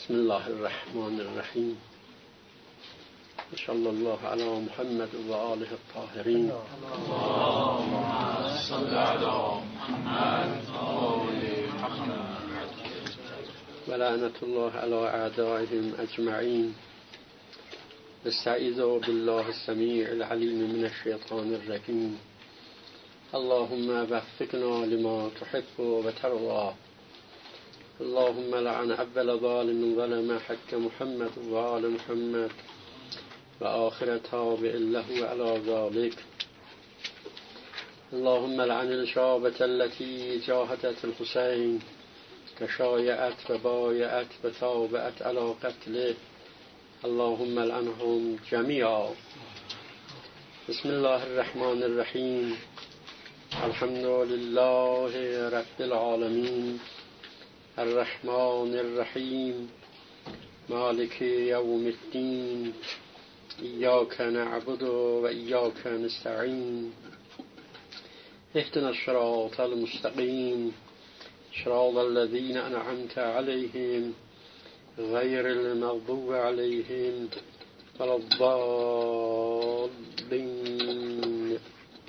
بسم الله الرحمن الرحیم. صلی الله علی محمد و آله الطاهرین. اللهم صل علی محمد و آل محمد و لعنة الله علی اعدائهم اجمعین. استعیذ بالله السمیع العلیم من الشیطان الرجیم. اللهم وفقنا لما تحب و ترضى. اللهم لعن اول ظالم ظلم حق محمد و آل محمد و آخر تابع له على ذلك. اللهم لعن الشابة التي جاهدت الحسين كشايعت و بایعت و تابعت على قتله. اللهم لعنهم جميعا. بسم الله الرحمن الرحیم. الحمد لله رب العالمین الرحمن الرحیم مالک یوم الدین. ایاک نعبد و ایاک نستعین. اهدنا الصراط المستقیم صراط الذین انعمت علیهم غیر المغضوب علیهم ولا الضالین.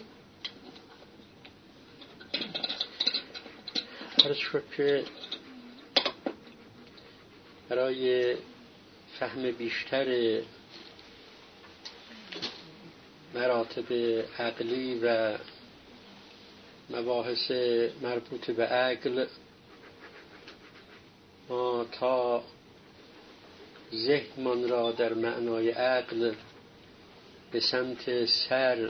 عرض شد که برای فهم بیشتر مراتب عقلی و مباحث مربوط به عقل ما تا ذهنمان را در معنای عقل به سمت سر،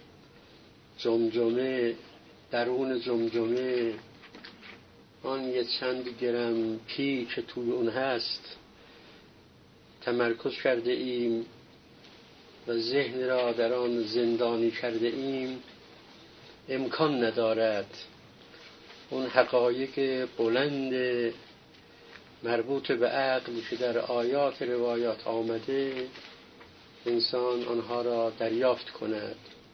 جمجمه، درون جمجمه، آن یه چند گرم پی که توی اون هست تمرکز کرده ایم و ذهن را در آن زندانی کرده ایم، امکان ندارد اون حقایق بلند مربوط به عقل که در آیات روایات آمده انسان آنها را دریافت کند.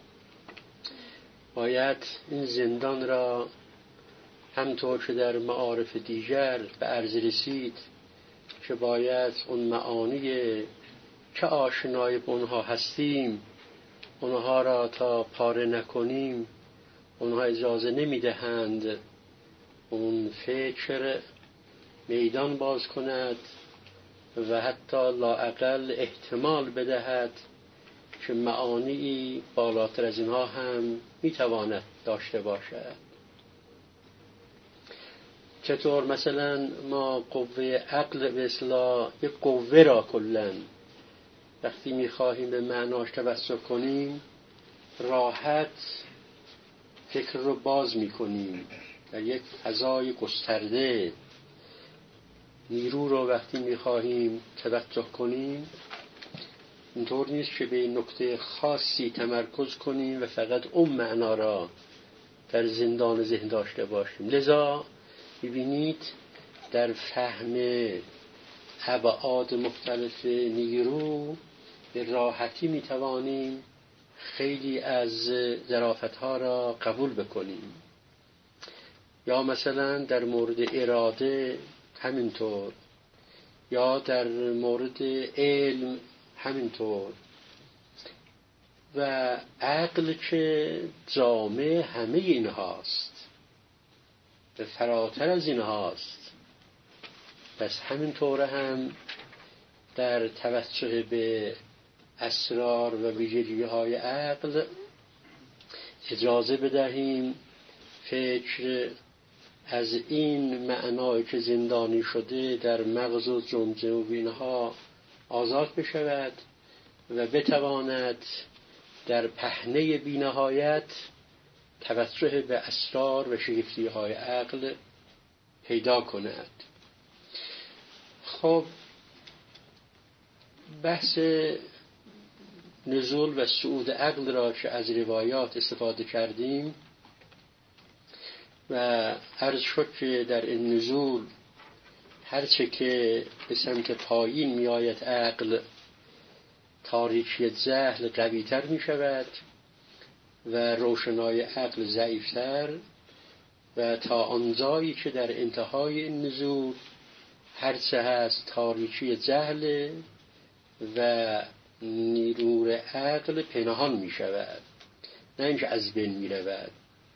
باید این زندان را همطور که در معارف دیگر به عرض رسید که باید اون معانی که آشنای به اونها هستیم اونها را تا پاره نکنیم اونها اجازه نمیدهند اون فکر میدان باز کند و حتی لااقل احتمال بدهد که معانی بالاتر از اینها هم میتواند داشته باشد. چطور مثلا ما قوه عقل به اصطلاح یک قوه را کلن وقتی میخواهیم به معناش توسل کنیم راحت فکر رو باز میکنیم در یک فضای گسترده. نیرو رو وقتی میخواهیم توجه کنیم اینطور نیست که به این نکته خاصی تمرکز کنیم و فقط اون معنا را در زندان ذهن داشته باشیم. لذا ببینید در فهم ابعاد مختلف نیرو به راحتی میتوانیم خیلی از ظرافتها را قبول بکنیم. یا مثلا در مورد اراده همینطور، یا در مورد علم همینطور. و عقل که جامع همه این هاست و فراتر از این هاست. پس همینطور هم در توجه به اسرار و ویژگی‌های عقل اجازه بدهیم فکر از این معنایی که زندانی شده در مغز و جمجمه و اینها آزاد بشود و بتواند در پهنه بی‌نهایت توجه به اسرار و شگفتی‌های عقل پیدا کند. خب بحث نزول و صعود عقل را که از روایات استفاده کردیم و عرض شد که در این نزول هرچه که به سمت پایین می آید عقل تاریکی جهل قوی تر می شود و روشنای عقل ضعیفتر و تا آنجایی که در انتهای این نزول هر هرچه هست تاریکی جهل و نیروی عقل پنهان می شود، نه اینکه از بین می رود.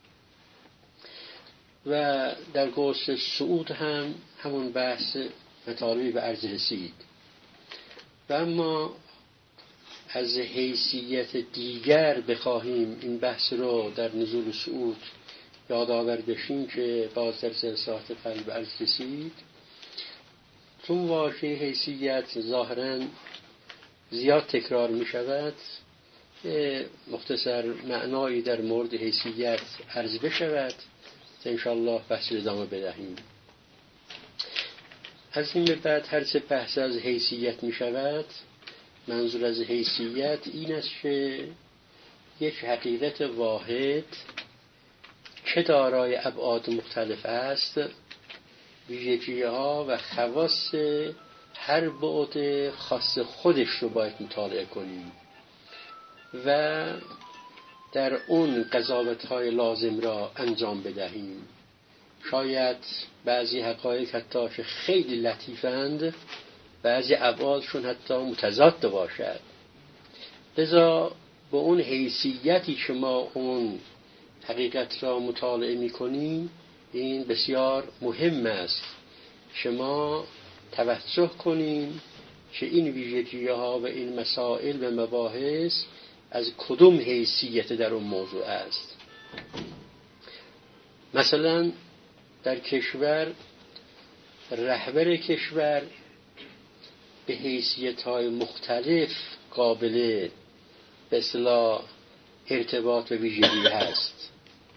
و در گوست صعود هم همون بحث مطالبی به عرض رسید. و اما از حیثیت دیگر بخواهیم این بحث رو در نزول صعود یادآور بشیم که باز در جلسات قبل به عرض رسید، چون واژه حیثیت ظاهراً زیاد تکرار می شود، مختصر معنایی در مورد حیثیت عرض بشود تا انشاءالله بحث ادامه بدهیم. از این به بعد هرچه بحث از حیثیت می شود، منظور از حیثیت این است که یک حقیقت واحد که دارای ابعاد مختلف است، ویژگی‌ها و خواص هر بعد خاص خودش رو باید مطالعه کنیم و در اون قضاوت‌های لازم را انجام بدهیم. شاید بعضی حقایق حتی که خیلی لطیفند، بعضی ابعادشون حتی متضاد باشد. لذا به اون حیثیتی که ما اون حقیقت را مطالعه می‌کنیم، این بسیار مهم است که ما توجه کنیم که این ویژگی‌ها و این مسائل و مباحث از کدوم حیثیت در اون موضوع است. مثلا در کشور رهبر کشور به حیثیت‌های مختلف قابل به اصطلاح ارتباط و ویژگی هست.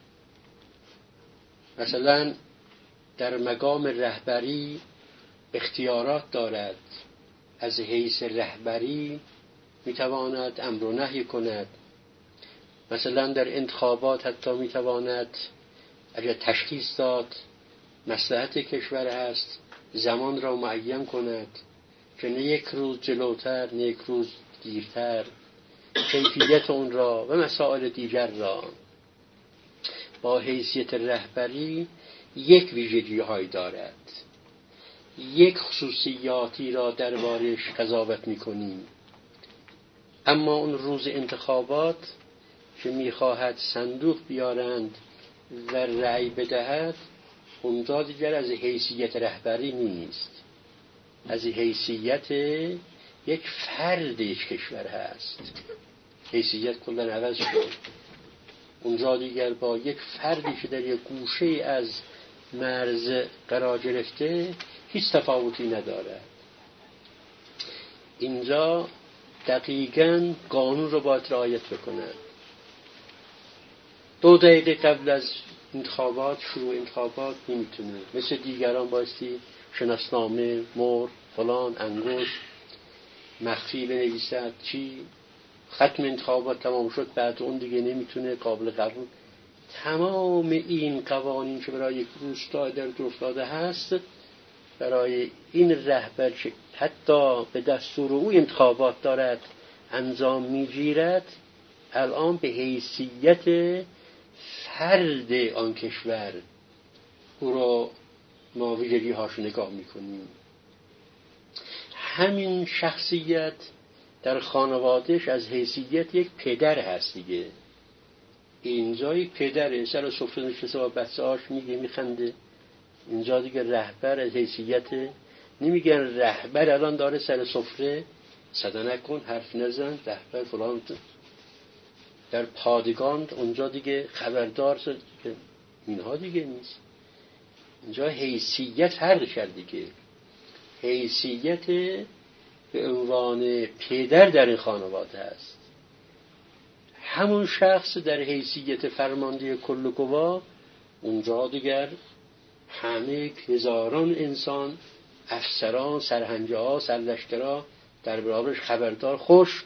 مثلا در مقام رهبری اختیارات دارد، از حیث رهبری میتواند امر و نهی کند. مثلا در انتخابات حتی میتواند اگر تشخیص داد مصلحت کشور هست زمان را معین کند که نه یک روز جلوتر نه یک روز دیرتر، کیفیت اون را و مسائل دیگر را. با حیثیت رهبری یک ویژگی های دارد، یک خصوصیاتی را دربارش قضاوت میکنیم. اما اون روز انتخابات که میخواهد صندوق بیارند و رأی بدهد، اونجا دیگر از حیثیت رهبری نیست، از حیثیت یک فرد یک کشور هست. حیثیت کلا عوض شد. اونجا دیگر با یک فردی که در یک گوشه از مرز قرار گرفته هیچ تفاوتی نداره. اینجا دقیقاً قانون رو باید رعایت بکنه. 2 دقیقه قبل از انتخابات، شروع انتخابات، نمیتونه مثل دیگران بایستی شناسنامه، مهر، فلان، انگشت مخفی بنویسد. چی؟ ختم انتخابات تمام شد، بعد اون دیگه نمیتونه، قابل قبول. تمام این قوانین که برای یک روستا در افتاده هست، برای این رهبر که حتی به دستور او انتخابات دارد انجام میگیرد، الان به حیثیت فرد آن کشور او را ما ویژگی هاش نگاه میکنیم. همین شخصیت در خانوادهش از حیثیت یک پدر هست دیگه. اینجا یک پدره، سر سفره نشسته با بچه هاش میگه میخنده. اینجا دیگه رهبر از حیثیت، نمیگن رهبر الان داره سر سفره صدا نکن، حرف نزن، رهبر فلان. در پادگان اونجا دیگه خبردار شد که اینها دیگه نیست. اینجا حیثیت فرق کرد دیگه. حیثیت به عنوان پدر در این خانواده است. همون شخص در حیثیت فرمانده کل گواه، اونجا دیگر همه هزاران انسان، افسران، سرهنجه‌ها، سرلشکرها در برابرش خبردار، خوش.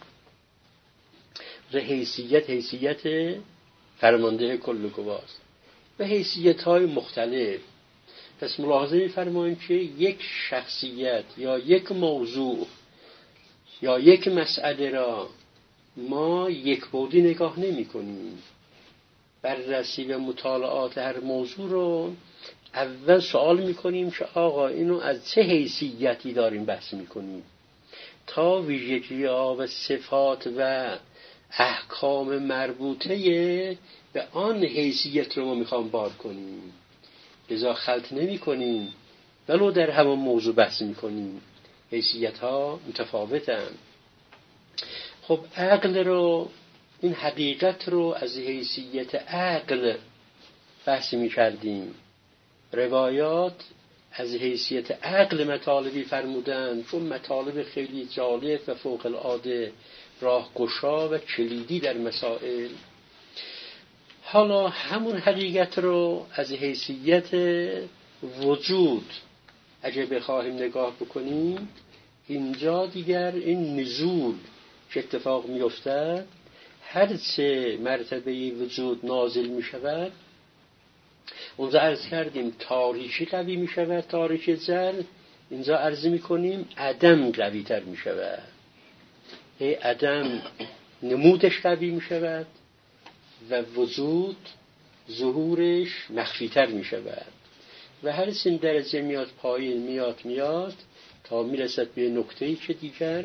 حیثیت فرمانده کل گواه است و حیثیت‌های مختلف. پس ملاحظه می‌فرمایید که یک شخصیت یا یک موضوع یا یک مسئله را ما یک بعدی نگاه نمی‌کنیم. بررسی و مطالعات هر موضوع رو اول سوال میکنیم که آقا اینو از چه حیثیتی داریم بحث میکنیم، تا ویژگی ها و صفات و احکام مربوطه به آن حیثیت رو ما میخوام بار کنیم، لذا خلط نمی کنیم ولو در همون موضوع بحث میکنیم، حیثیت ها متفاوتن. خب عقل رو، این حقیقت رو از حیثیت عقل بحث میکردیم، روایات از حیثیت عقل مطالبی فرمودند چون مطالب خیلی جالب و فوق العاده راهگشا و کلیدی در مسائل. حالا همون حقیقت رو از حیثیت وجود اگه بخواهیم نگاه بکنیم، اینجا دیگر این نزول که اتفاق می‌افتد، هر چه مرتبه وجود نازل می‌شود، اونجا عرض کردیم تاریکی قوی می‌شود، تاریک ذر، اینجا عرض می‌کنیم عدم قوی تر می‌شود، عدم نمودش قوی می‌شود و وجود ظهورش مخفی‌تر می‌شود و هر چه درجه میاد پایین میاد تا میرسد به نقطه‌ای که دیگر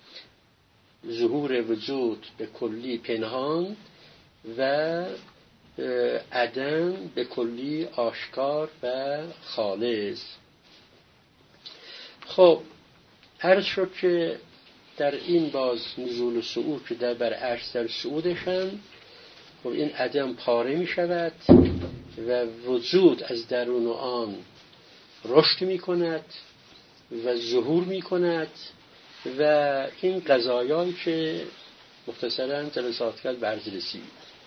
ظهور وجود به کلی پنهان و عدم به کلی آشکار و خالص. خب عرض شد که در این باز نزول و صعود که در بر عرش در صعودشن، خب این عدم پاره می شود و وجود از درون آن رشد می کند و ظهور می کند و این قضایایی که مختصراً جلسات کرد به عرض رسید.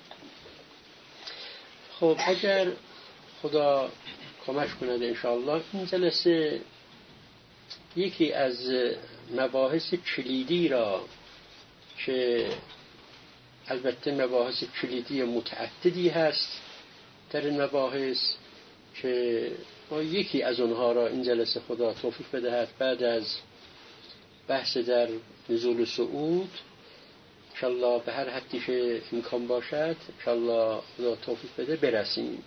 خب اگر خدا کمک کند انشاءالله این جلسه یکی از مباحث کلیدی را که البته مباحث کلیدی متعددی هست در این مباحث که ما یکی از اونها را این جلسه خدا توفیق بدهد بعد از بحث در نزول و صعود انشاءالله به هر حدی که امکان باشد انشاءالله خدا توفیق بده برسیم.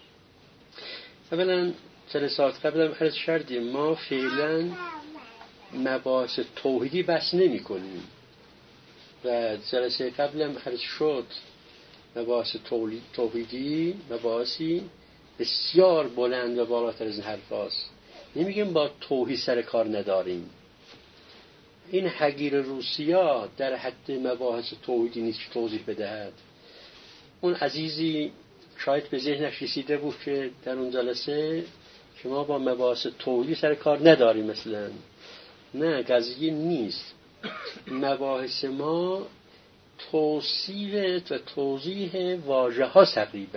اولا جلسات قبلم عرض کردیم ما فعلا مباحث توحیدی بحث نمی کنیم و جلسه قبلم عرض شد مباحث توحیدی مباحثی بسیار بلند و بالاتر از این حرف هست. نمیگیم با توحید سر کار نداریم، این حقیر روسیا در حد مباحث توحیدی نیست که توضیح بدهد. اون عزیزی شاید به ذهنش رسیده بود که در اون جلسه که ما با مباحث توحیدی سر کار نداریم مثلا. نه، قضیه نیست. مباحث ما توصیف و توضیح واژه ها تقریبا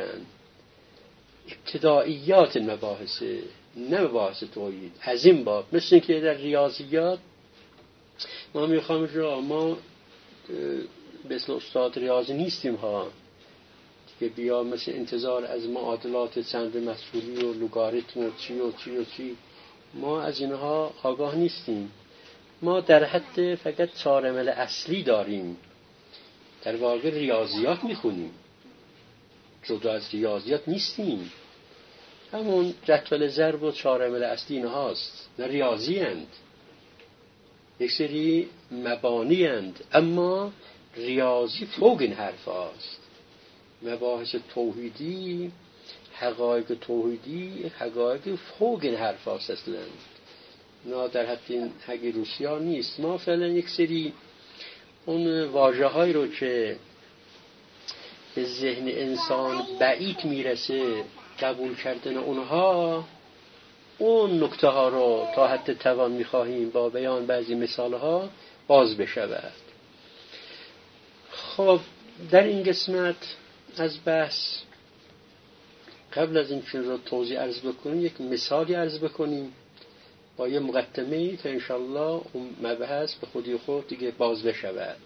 ابتدائیات مباحث، نه مباحث توحید. از این باب مثل که در ریاضیات ما میخوام جا ما مثل استاد ریاضی نیستیم ها که بیا مثل انتظار از معادلات چند مسئولی و لوگاریتم و چی ما از اینها آگاه نیستیم. ما در حد فقط 4 عمل اصلی داریم، در واقع ریاضیات میخونیم، جدا از ریاضیات نیستیم. همون جدول ضرب و 4 عمل اصلی اینهاست، نه ریاضی اند، یک سری مبانی اند، اما ریاضی فوق این حرف هاست. مباحث توحیدی، حقایق توحیدی، حقایق فوق این حرف هاست اصلا. نه در حد این حقی روسیا نیست. ما فعلا یک سری اون واژه هایی رو که به ذهن انسان بعید میرسه قبول کردن اونها، اون نکته ها رو تا حد توان میخواهیم با بیان بعضی مثال ها باز بشود. خب در این قسمت از بحث قبل از این چیز رو توضیح عرض بکنیم، یک مثالی عرض بکنیم با یه مقدمه‌ای تا انشالله اون مبحث به خودی خود دیگه باز بشود.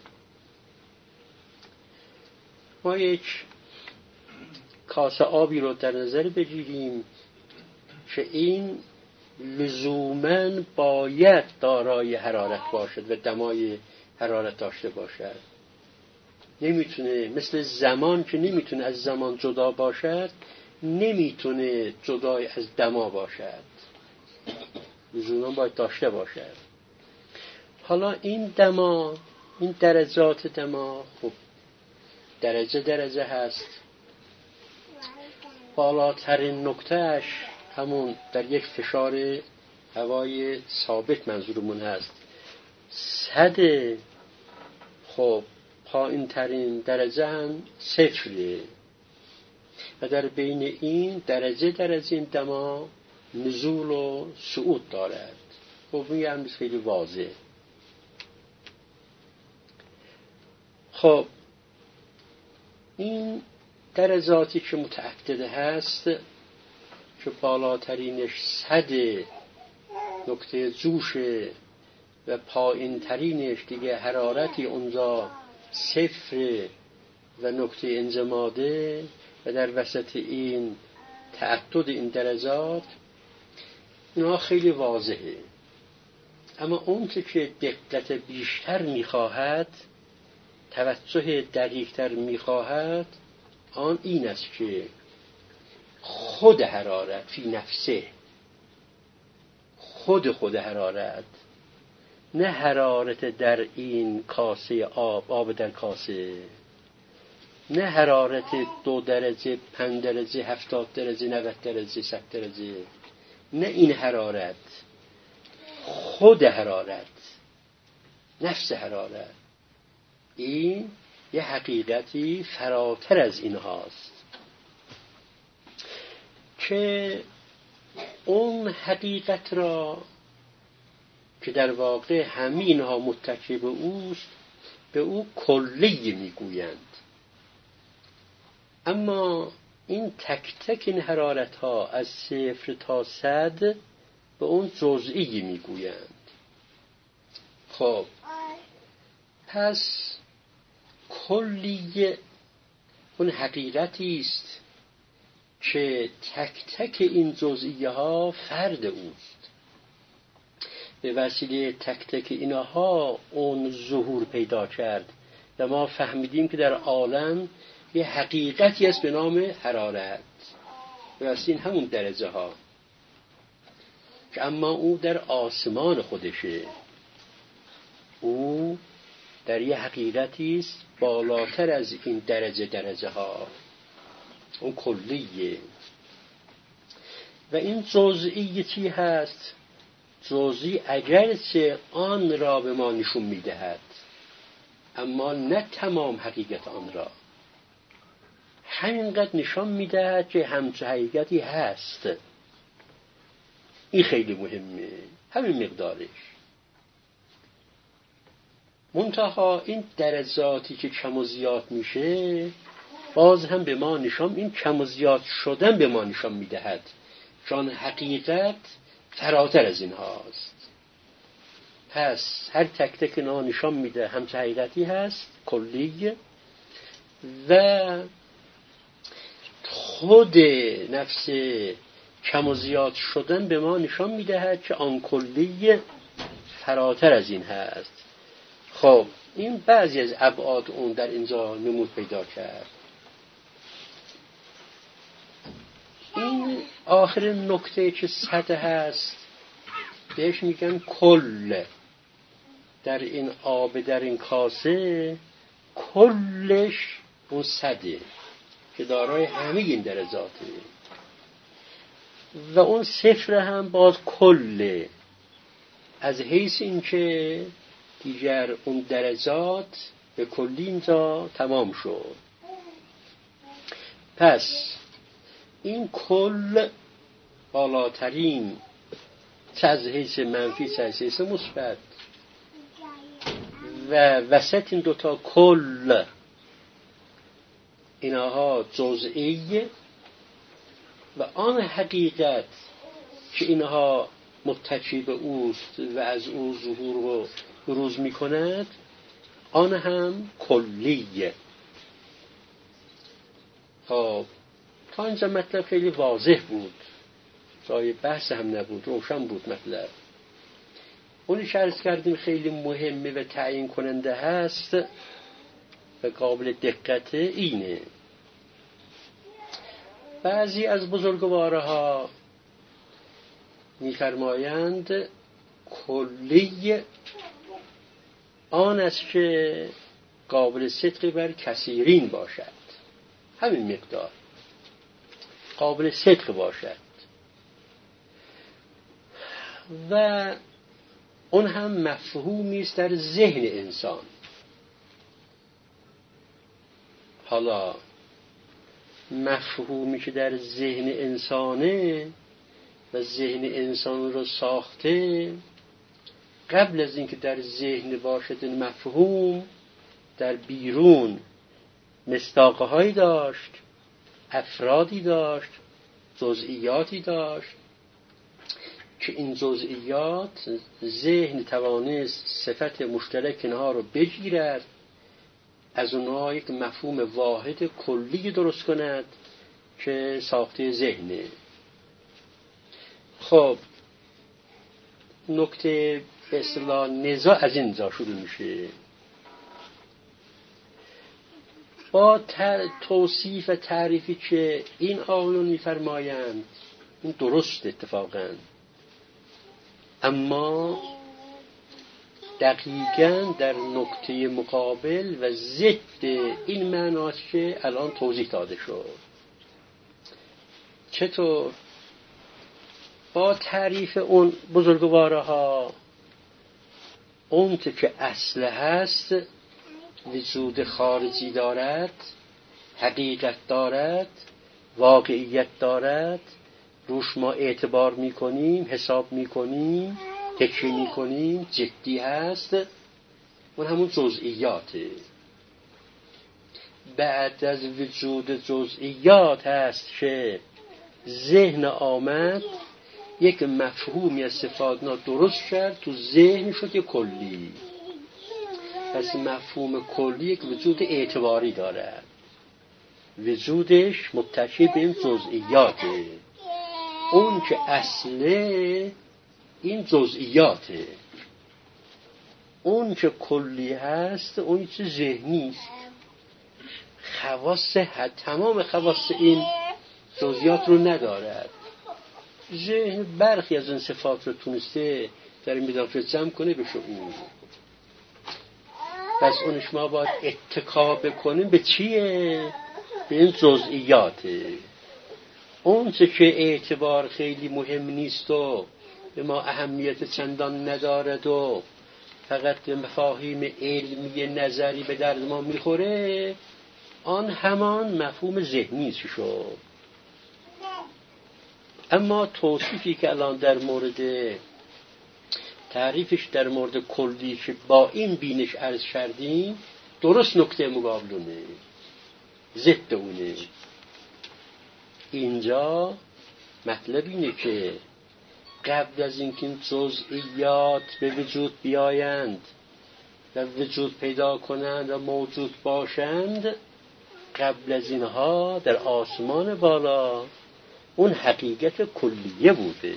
ما یک کاسه آبی رو در نظر بگیریم که این لزوماً باید دارای حرارت باشد و دمای حرارت داشته باشد. نمیتونه مثل زمان که نمیتونه از زمان جدا باشد، نمیتونه جدای از دما باشد، لزوما باید داشته باشد. حالا این دما، این درجات دما، خب درجه هست. بالاترین نقطهش همون در یک فشار هوای ثابت منظورمون هست 100. خب پایین ترین درجه هم 0 و در بین این درجه این دما نزول و صعود دارد. خب میگم خیلی واضح. خب این درجاتی که متعدده هست که بالاترینش 100 نقطه جوشه و پایین ترینش دیگه حرارتی اونجا 0 و نقطه انجماده و در وسط این تعدد این درجات، اینا خیلی واضحه. اما اون که دقت بیشتر میخواهد، توجه دقیقتر میخواهد، آن این است که خود حرارت فی نفسه، خود حرارت، نه حرارت در این کاسه آب در کاسه، نه حرارت 2 درجه 5 درجه 70 درجه 90 درجه 100 درجه، نه این حرارت، خود حرارت، نفس حرارت. این یه حقیقتی فراتر از این هاست که اون حقیقت را که در واقع همه اینها متکی به اوست، به او کلی میگویند. اما این تک تک این حرارت ها از 0 تا 100 به اون جزئی میگویند. خب پس کلی اون حقیقتی است که تک تک این جزئیه ها فرد اوست. به وسیله تک تک اینها اون ظهور پیدا کرد و ما فهمیدیم که در عالم یه حقیقتی است به نام حرارت. به وسیله همون درجه ها که اما او در آسمان خودشه، او در یه حقیقتی است بالاتر از این درجه ها، اون کلیه. و این جزئی چی هست؟ جزئی اگرچه آن را به ما نشون میدهد، اما نه تمام حقیقت آن را. همینقدر نشان میدهد که همچه حقیقتی هست. این خیلی مهمه، همین مقدارش. منتها این درجاتی که کم و زیاد میشه، باز هم به ما نشان، این کم و زیاد شدن به ما نشان میدهد چون حقیقت فراتر از این هاست. پس هر تک تک اینا نشان میده همچه حقیقتی هست کلی، و خود نفس کم و زیاد شدن به ما نشان میدهد که آن کلی فراتر از این هست. خب این بعضی از ابعاد اون در اینجا نمود پیدا کرد. این آخر نکته که 100 هست بهش میگن کل. در این آب در این کاسه کلش اون 100 که دارای همه این درجاته، و اون 0 هم باز کله، از حیث این که دیگر اون درجات به کلی اینجا تمام شد. پس این کل بالاترین، چه از حیث منفی چه از حیث مثبت، و وسط این دوتا کل، اینها جزئی، و آن حقیقت که اینها متکی به اوست و از او ظهور و بروز می کند، آن هم کلیه. خب تا اینجا مطلب خیلی واضح بود، جای بحث هم نبود، روشن بود مطلب. اونی که عرض کردیم خیلی مهمه و تعیین کننده هست و قابل دقت اینه بعضی از بزرگوارها می‌فرمایند کلی آن است که قابل صدق بر کثیرین باشد، همین مقدار قابل صدق باشد و اون هم مفهومی است در ذهن انسان. حالا مفهومی که در ذهن انسانه و ذهن انسان رو ساخته، قبل از اینکه در ذهن باشد این مفهوم، در بیرون مصداق‌هایی داشت، افرادی داشت، جزئیاتی داشت که این جزئیات ذهن توانست صفت مشترک اینها رو بگیرد، از اونها یک مفهوم واحد کلی درست کند که ساخته ذهنه. خب نکته به اصطلاح نزاع از این جا شروع میشه. با توصیف و تعریفی که این آقایون میفرمایند این درست اتفاقا، اما دقیقاً در نکته مقابل و ضد این معناست که الان توضیح داده شد. چطور؟ با تعریف اون بزرگوارها، اون که اصل هست وجود خارجی دارد، حقیقت دارد، واقعیت دارد، روش ما اعتبار میکنیم، حساب میکنیم، تکیه میکنیم، جدی هست، اون همون جزئیاته. بعد از وجود جزئیات هست که ذهن آمد یک مفهومی از صفاتنا درست کرد، تو ذهن شد یک کلی. پس مفهوم کلی یک وجود اعتباری دارد، وجودش متکی به این جزئیاته. اون که اصله این جزئیاته، اون که کلی هست اون چه ذهنی است. خواص تمام خواص این جزئیات رو ندارد. ذهن برخی از این صفات رو تونسته در این مدافع جمع کنه به شعور. پس اونش ما باید اتکا بکنیم به چیه؟ به این جزئیاته. اون چه که اعتبار خیلی مهم نیست و به ما اهمیت چندان ندارد و فقط به مفاهیم علمی نظری به درد ما میخوره، آن همان مفهوم ذهنی شد. اما توصیفی که الان در مورد تعریفش در مورد کلی که با این بینش عرض کردیم، درست نکته مقابلونه، ضد اونه. اینجا مطلب اینه که قبل از اینکه این جزئیات به وجود بیایند و وجود پیدا کنند و موجود باشند، قبل از اینها در آسمان بالا اون حقیقت کلیه بوده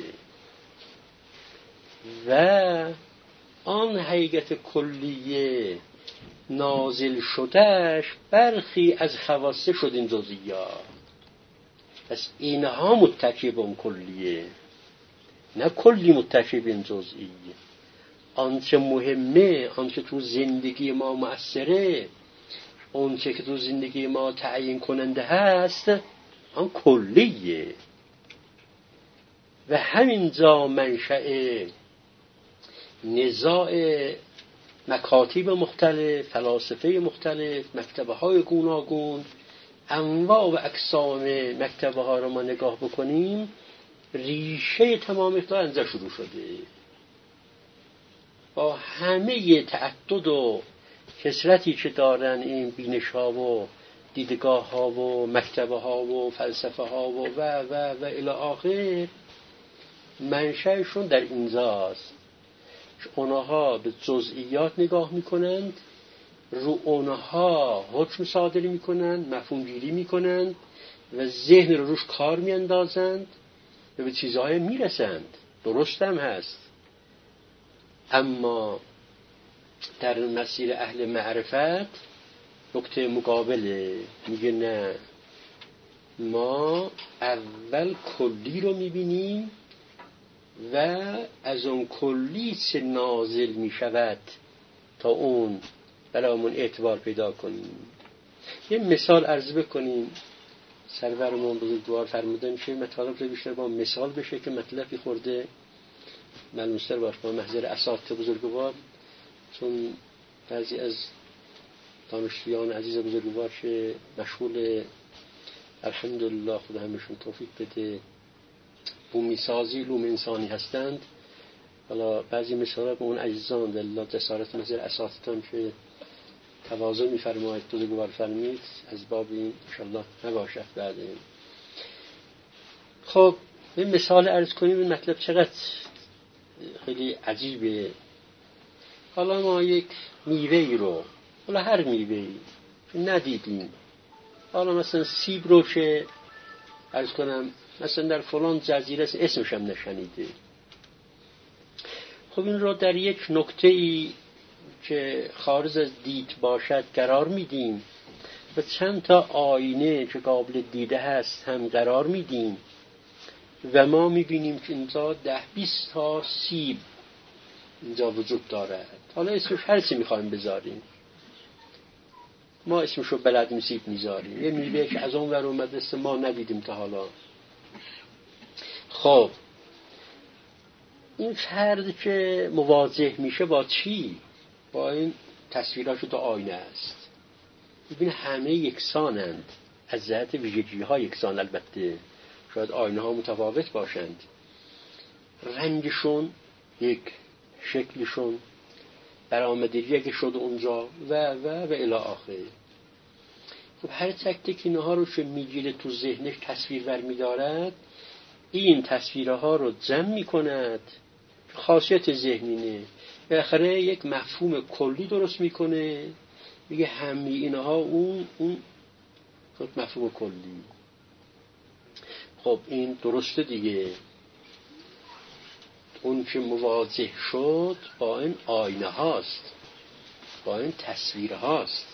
و آن حقیقت کلیه نازل شدهش برخی از خواصه شد این جزئیات. پس اینها متکی به اون کلیه، نه کلی متکی به این جزئیه. آنچه مهمه، آنچه تو زندگی ما مؤثره، آنچه که تو زندگی ما تعیین کننده هست، آن کلیه. و همینجا منشأ نزاع مکاتب مختلف، فلاسفه مختلف، مکتبه های گوناگون، انواع و اقسام مکتبه ها رو ما نگاه بکنیم، ریشه تمام اختلاف انجا شروع شده. با همه تعدد و کثرتی که دارن این بینش ها و دیدگاه ها و مکتبه ها و فلسفه ها و الی آخر، منشأشون در اینجاست که اونها به جزئیات نگاه میکنند، رو اونها حکم صادر میکنند، مفهوم گیری میکنند و ذهن رو روش کار میاندازند و به چیزهای میرسند. درست هم هست. اما در مسیر اهل معرفت نکته مقابله، میگه نه، ما اول کلی رو میبینیم و از اون کلی چه نازل میشود تا اون برامون اعتبار پیدا کنیم. یه مثال عرض بکنیم. سرورمون بزرگوار فرمودن که مطالب رو بیشتر با مثال بشه که مطلبی خورده معلوم‌تر باشه. با محضر اساتید بزرگوار، چون بعضی از دانشجویان عزیز بزرگوار که مشغول الحمدلله خدا همشون توفیق بده بومی سازی علوم انسانی هستند، حالا بعضی مثالا به اون عزیزان دلله جسارت محضر اساتیدان که تواضع می‌فرمایید بزرگوار فرمید از باب این انشاءالله نباشد بعد این. خب این مثال عرض کنیم این مطلب چقدر خیلی عجیبه. حالا ما یک میوه‌ای رو، حالا هر میوه‌ای ندیدیم، حالا مثلا سیب رو که عرض کنم مثلا در فلان جزیره اسمش هم نشنیده، خب این رو در یک نکته‌ای که خارج از دید باشد قرار میدیم و چند تا آینه که قابل دیده هست هم قرار میدیم و ما میبینیم که اینجا 10-20 تا سیب اینجا وجود دارد. حالا اسمش هر چی میخوایم بذاریم، ما اسمشو بلدیم سیب میذاریم، یه میوه که از اون ور اومده است ما ندیدیم تا حالا. خب این فرد که مواجه میشه با چی؟ با این تصویراشو تو آینه است. ببین همه یکسانند از جهت ویژگی ها یکسان، البته شاید آینه ها متفاوت باشند، رنگشون یک، شکلشون، برآمدگی که شده اونجا و الی آخر. خب هر تک اینها رو که میگیره تو ذهنش تصویر برمی‌دارد، این تصویرها رو جمع می‌کند، خاصیت ذهنینه، بالاخره یک مفهوم کلی درست میکنه، میگه همه اینها اون مفهوم کلی. خب این درسته دیگه. اون که مواجه شد با این آینه هاست، با این تصویر هاست.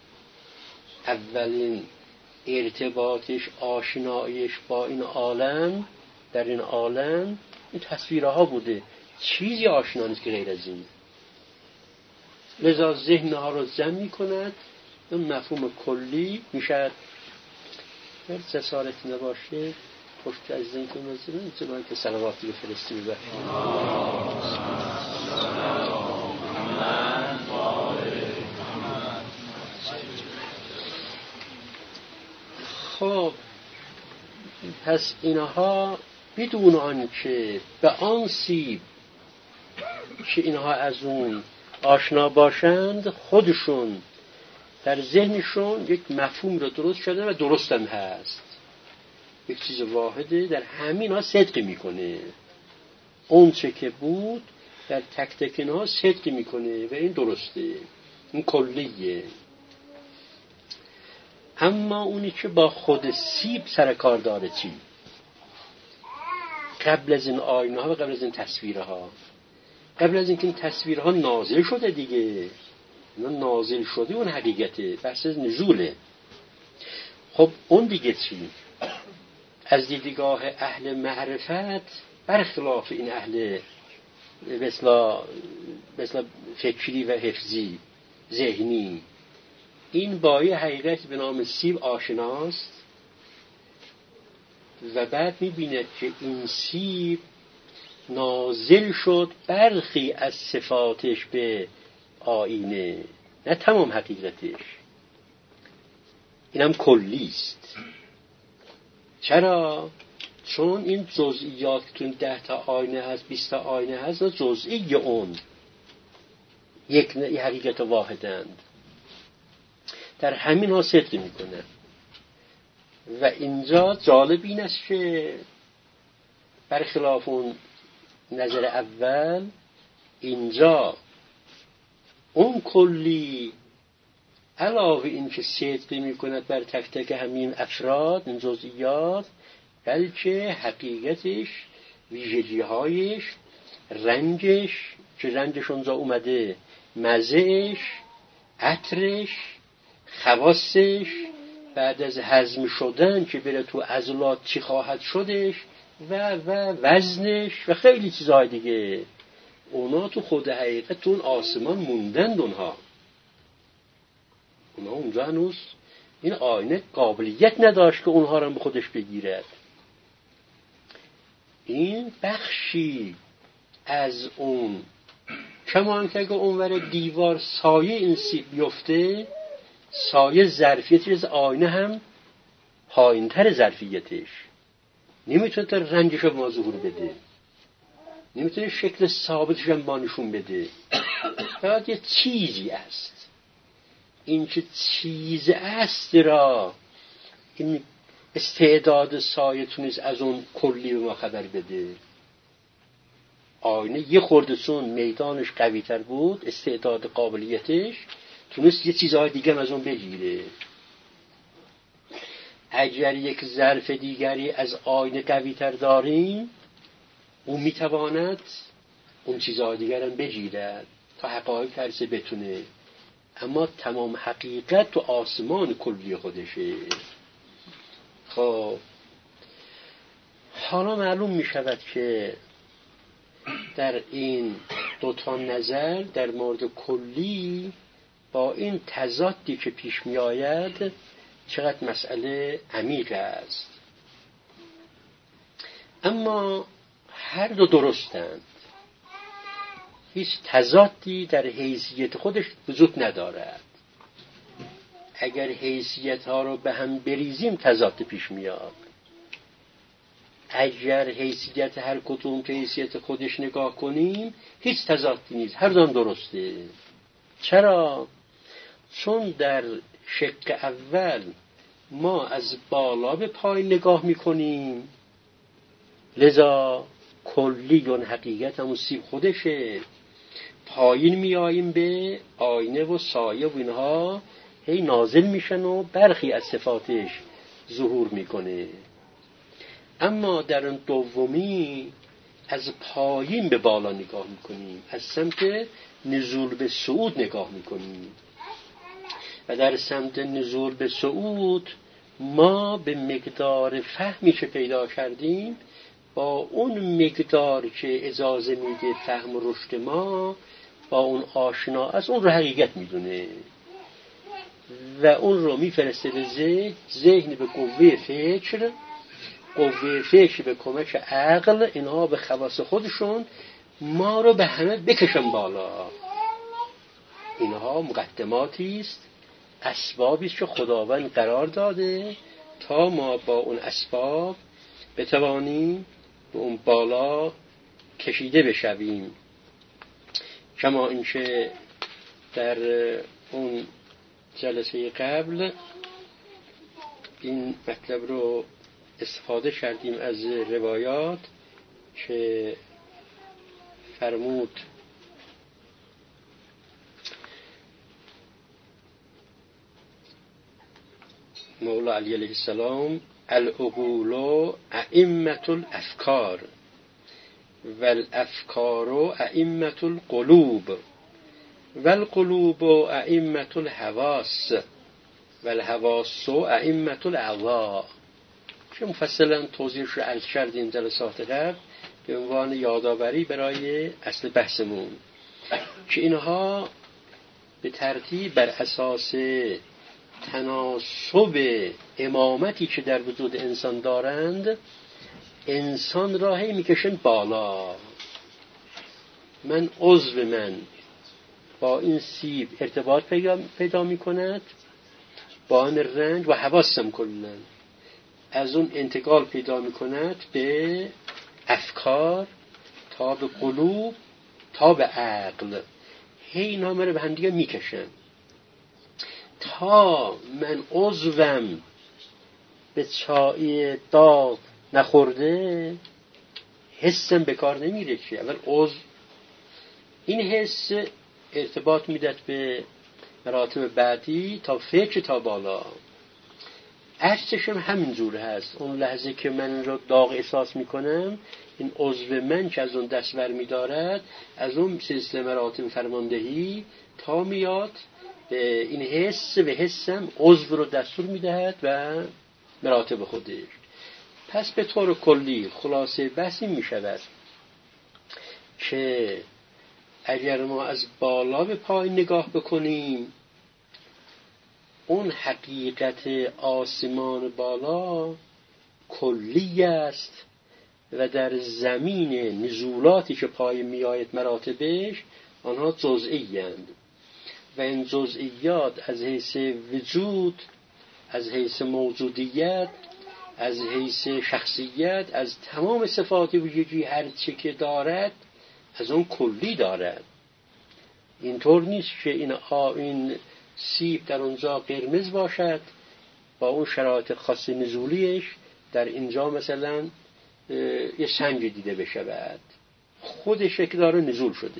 اولین ارتباطش، آشنایش با این عالم، در این عالم این تصویرها بوده، چیزی آشنا نیست که غیر از این. لذا ذهنها رو جمع می کند، اون مفهوم کلی میشد. هر جسارت نباشه پشت از این که مزیدن چنانه که صلواتی بفرستی ببخشید. خب پس اینها بدون آنکه به آن سیب که اینها از اون آشنا باشند، خودشون در ذهنشون یک مفهوم رو درست شده و درست هم هست، یک چیز واحده، در همین ها صدق میکنه. اون چه که بود در تک تک اینها صدق میکنه و این درسته، این کلیه. اما اونی که با خود سیب سر کار داره چی؟ قبل از این آینه ها و قبل از این تصویرها، قبل از اینکه این تصویرها نازل شده دیگه، نازل شده اون حقیقته، بحث از نزوله. خب اون دیگه چی؟ از دیدگاه اهل معرفت برخلاف این اهل مثلا فکری و حفظی ذهنی، این با یه حقیقت به نام سیب آشناست و بعد می‌بیند که این سیب نازل شد برخی از صفاتش به آینه، نه تمام حقیقتش. اینم کلیست. چرا؟ چون این جزئیات که تو 10 تا آینه هست، 20 تا آینه هست، جزئی اون یک حقیقت واحدند، در همین ها صدق میکنه. و اینجا جالب این است که برخلاف اون نظر اول، اینجا اون کلی علاوه این که صدق میکند بر تک تک همین افراد، این جزئیات، بلکه حقیقتش، ویژگی‌هایش، رنگش که رنگش اونجا اومده، مزهش، عطرش، خواصش، بعد از هضم شدن که بره تو عضلات چی خواهد شدش و وزنش و خیلی چیزهای دیگه، اونا تو خود حقیقت تو اون آسمان موندند. اونا اونجا هنوز این آینه قابلیت نداشت که اونها رو به خودش بگیرد. این بخشی از اون، کما هم که اگه اونور دیوار سایه این سیب بیفته، سایه ظرفیتش از آینه هم پایین‌تر، ظرفیتش نمیتونه تا رنگش رو ما ظهور بده، نمیتونه شکل ثابتش هم ما نشون بده. فقط یه چیزی است. این چه چیز است را این استعداد سایه تونست از اون کلی به ما خبر بده. آینه یه خورده چون میدانش قوی تر بود، استعداد قابلیتش تونست یه چیزهای دیگه از اون بگیره. اگر یک ظرف دیگری از آینه قوی تر داریم، اون میتواند اون چیزهای دیگر هم بگیرد تا حقایق ترسه بتونه. اما تمام حقیقت تو آسمان کلی خودشه. خب حالا معلوم می شود که در این دوتا نظر در مورد کلی با این تضادی که پیش می آید چقدر مسئله عمیق است. اما هر دو درستند، هیچ تضادی در حیثیت خودش وجود ندارد. اگر حیثیت ها رو به هم بریزیم تضاد پیش میاد. اگر حیثیت هر کدوم که حیثیت خودش نگاه کنیم هیچ تضادی نیست، هر دو درسته. چرا؟ چون در شق اول ما از بالا به پایین نگاه میکنیم، لذا کلی اون حقیقت همون سیب خودشه. پایین میاییم به آینه و سایه و اینها هی نازل میشن و برخی از صفاتش ظهور میکنه. اما در اون دومی از پایین به بالا نگاه میکنیم، از سمت نزول به صعود نگاه میکنیم و در سمت نزول به صعود ما به مقدار فهمی که پیدا کردیم با اون مقدار که اجازه میده فهم و رشد ما با اون آشنا از اون رو حقیقت میدونه و اون رو میفرسته به ذهن به قوه فکر، قوه فکر به کمک عقل، اینها به خواص خودشون ما رو به همه بکشن بالا. اینها مقدماتی است، اسبابی است که خداوند قرار داده تا ما با اون اسباب بتوانیم به اون بالا کشیده بشویم. کما اینکه در اون جلسه قبل این مطلب رو استفاده کردیم از روایات که فرمود مولا علی علیه السلام: العقول ائمة الافکار والافکار ائمة القلوب والقلوب ائمة الحواس والحواس ائمة الاعضاء. که مفصلا توضیحش رو عرض کردیم جلسات قبل به عنوان یادآوری برای اصل بحثمون که اینها به ترتیب بر اساس تناسب امامتی که در وجود انسان دارند انسان را هی میکشن بالا. من عضو من با این سیب ارتباط پیدا میکند، با این رنج و حواسم کلن از اون انتقال پیدا میکند به افکار تا به قلوب تا به عقل. هی اینا رو به هم دیگه میکشن تا من عضوم به چای داغ نخورده حسم به کار نمیره. که اول عضو این حس ارتباط میداد به مراتب بعدی تا فکر تا بالا. عکسش هم همینجور هست. اون لحظه که من رو داغ احساس میکنم این عضو من که از اون دست بر میدارد از اون سلسله مراتب فرماندهی تا میاد به این حس، به حسم عضو رو دستور میدهد و مراتب خودش. پس به طور کلی خلاصه بحث این میشود که اگر ما از بالا به پایین نگاه بکنیم، اون حقیقت آسمان بالا کلی است و در زمین نزولاتی که پایین میآید مراتبش، آنها جزئی اند و این جزئیات از حیث وجود، از حیث موجودیت، از حیث شخصیت، از تمام صفات وجودی هر چه که دارد از اون کلی دارد. اینطور نیست که این سیب در اونجا قرمز باشد با اون شرایط خاص نزولیش، در اینجا مثلا یه سنگ دیده بشود. خودش که داره نزول شده.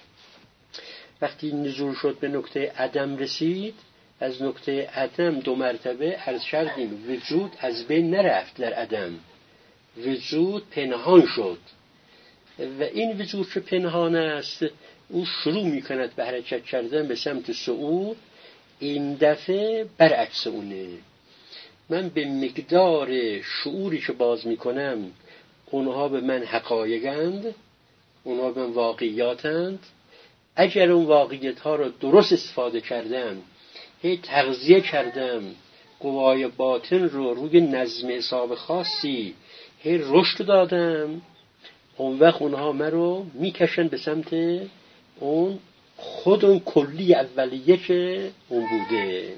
وقتی نزول شد به نقطه عدم رسید، از نقطه عدم 2 مرتبه عرض کردیم وجود از بین نرفت، در عدم وجود پنهان شد و این وجود که پنهان است او شروع میکند به حرکت کردن به سمت صعود. این دفعه برعکس اونه. من به مقدار شعوری که باز میکنم، اونها به من حقایقند، اونها به من واقعیاتند. اگر اون واقعیت ها رو درست استفاده کردم، هی تغذیه کردم، قوای باطن رو روی نظم حساب خاصی هی رشد دادم، اون وقت اونها من رو میکشن به سمت اون خود اون کلی اولیه که اون بوده.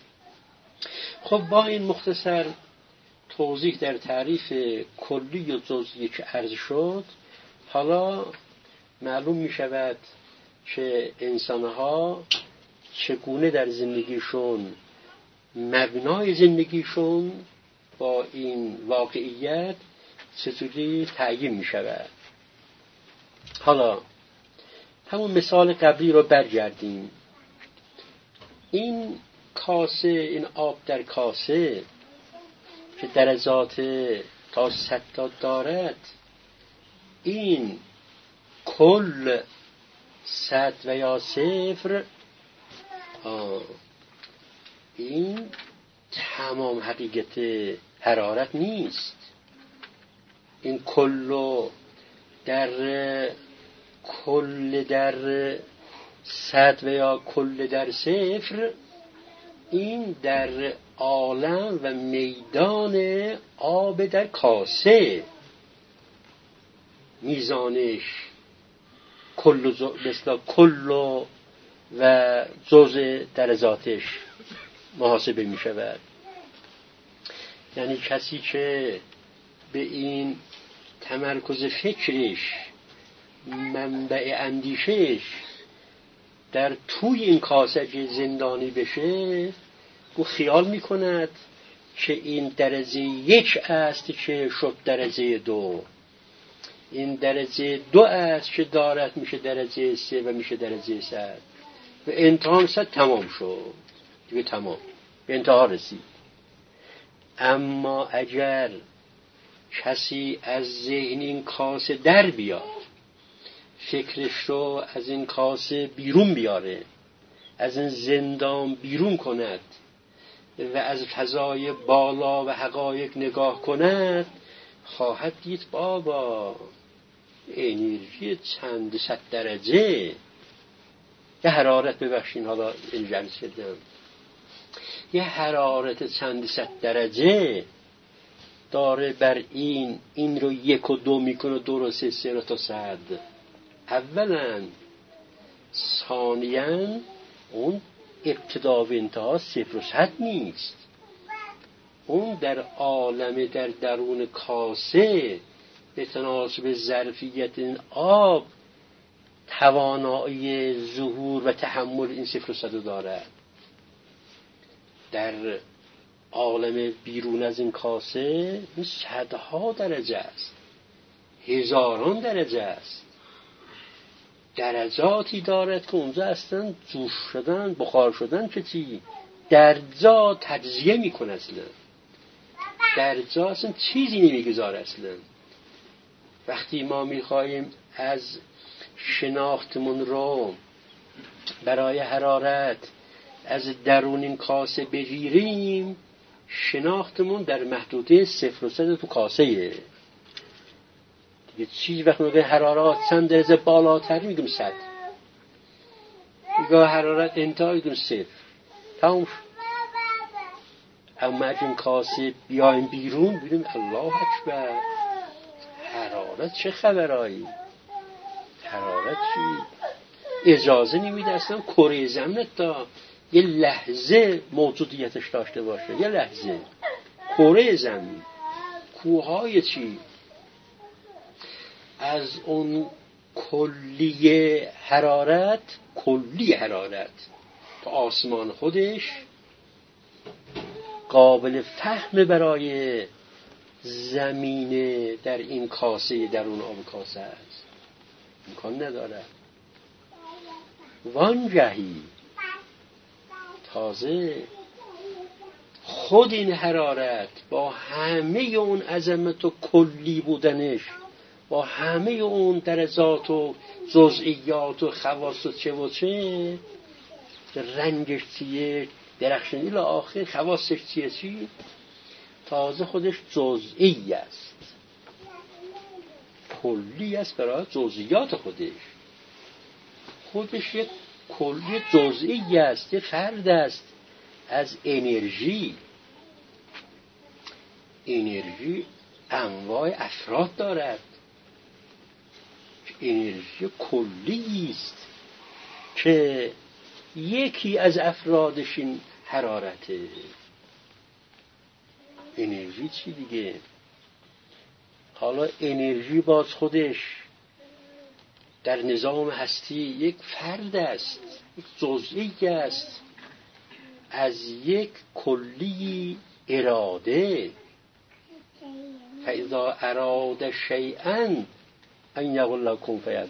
خب با این مختصر توضیح در تعریف کلی و جزئی که عرض شد، حالا معلوم می شود که انسانها چگونه در زندگیشون مبنای زندگیشون با این واقعیت چطوری تعیین می شود. حالا همون مثال قبلی رو برگردیم. این کاسه، این آب در کاسه که درجات تا 100 دارد، این کل 100 و یا 0، این تمام حقیقت حرارت نیست. این کل در 100 و یا کل در 0، این در عالم و میدان آب در کاسه میزانش کل و جزء درجاتش محاسبه می شود. یعنی کسی که به این تمرکز فکرش، منبع اندیشش در توی این کاسه زندانی بشه، او خیال می کند که این درجه 1 است که شد درجه 2، این درجه 2 است که دارد میشه درجه 3 و میشه درجه 100 و امتحان 100 تمام شد دیگه، تمام به انتها رسید. اما اگر کسی از ذهن این کاسه در بیاد، فکرش رو از این کاسه بیرون بیاره، از این زندان بیرون کند و از فضای بالا و حقایق نگاه کند، خواهد دید بابا انرژی چند 100 درجه، یه حرارت، ببخشین حالا انجام شدم، یه حرارت چند 100 درجه داره بر این رو 1 و 2 میکنه، 2 و 3 3 تا 100. اولا، ثانیاً اون ابتدا و انتها 0 و 100 نیست. اون در عالم، در درون کاسه به تناسب ظرفیت این آب توانایی ظهور و تحمل این 0 و 100 دارد. در عالم بیرون از این کاسه این صدها درجه است، هزاران درجه است، درجاتی دارد که اونجا اصلا جوش شدن، بخار شدن که چی؟ در جا تجزیه میکنه، اصلا در جا اصلا چیزی نمیگذاره. اصلا وقتی ما میخواییم از شناختمون رو برای حرارت از درون این کاسه بگیریم، شناختمون در محدوده 0 و 100 تو کاسه دیگه. چیزی وقتی به حرارت 100 درجه بالاتر میگیم 100، دیگه حرارت انتهای میگیم 0. تمام شد. اما از این کاسه بیایم بیرون ببینیم الله اکبر، حرارت چه خبرایی، حرارت چی؟ اجازه نمیده اصلا کره زمین تا یه لحظه موجودیتش داشته باشه. یه لحظه کره زمین، کوههای چی، از اون کلی حرارت تو آسمان خودش قابل فهم برای زمینه در این کاسه، در اون آب کاسه است، امکان نداره. وانجهی تازه خود این حرارت با همه اون عظمت و کلی بودنش، با همه اون درجات و جزئیات و خواص و چه رنگش چیه، درخشانی لآخر، خواصش چی، تازه خودش جزئی است، کلی است برای جزئیات خودش یک کلی جزئی است، یک فرد است از انرژی انواع افراد دارد. انرژی کلی است که یکی از افرادش این حرارته. انرژی چی دیگه؟ حالا انرژی باز خودش در نظام هستی یک فرد است، یک جزئی است از یک کلی اراده. فاذا اراد شیئا ان یقول له کن فیکون.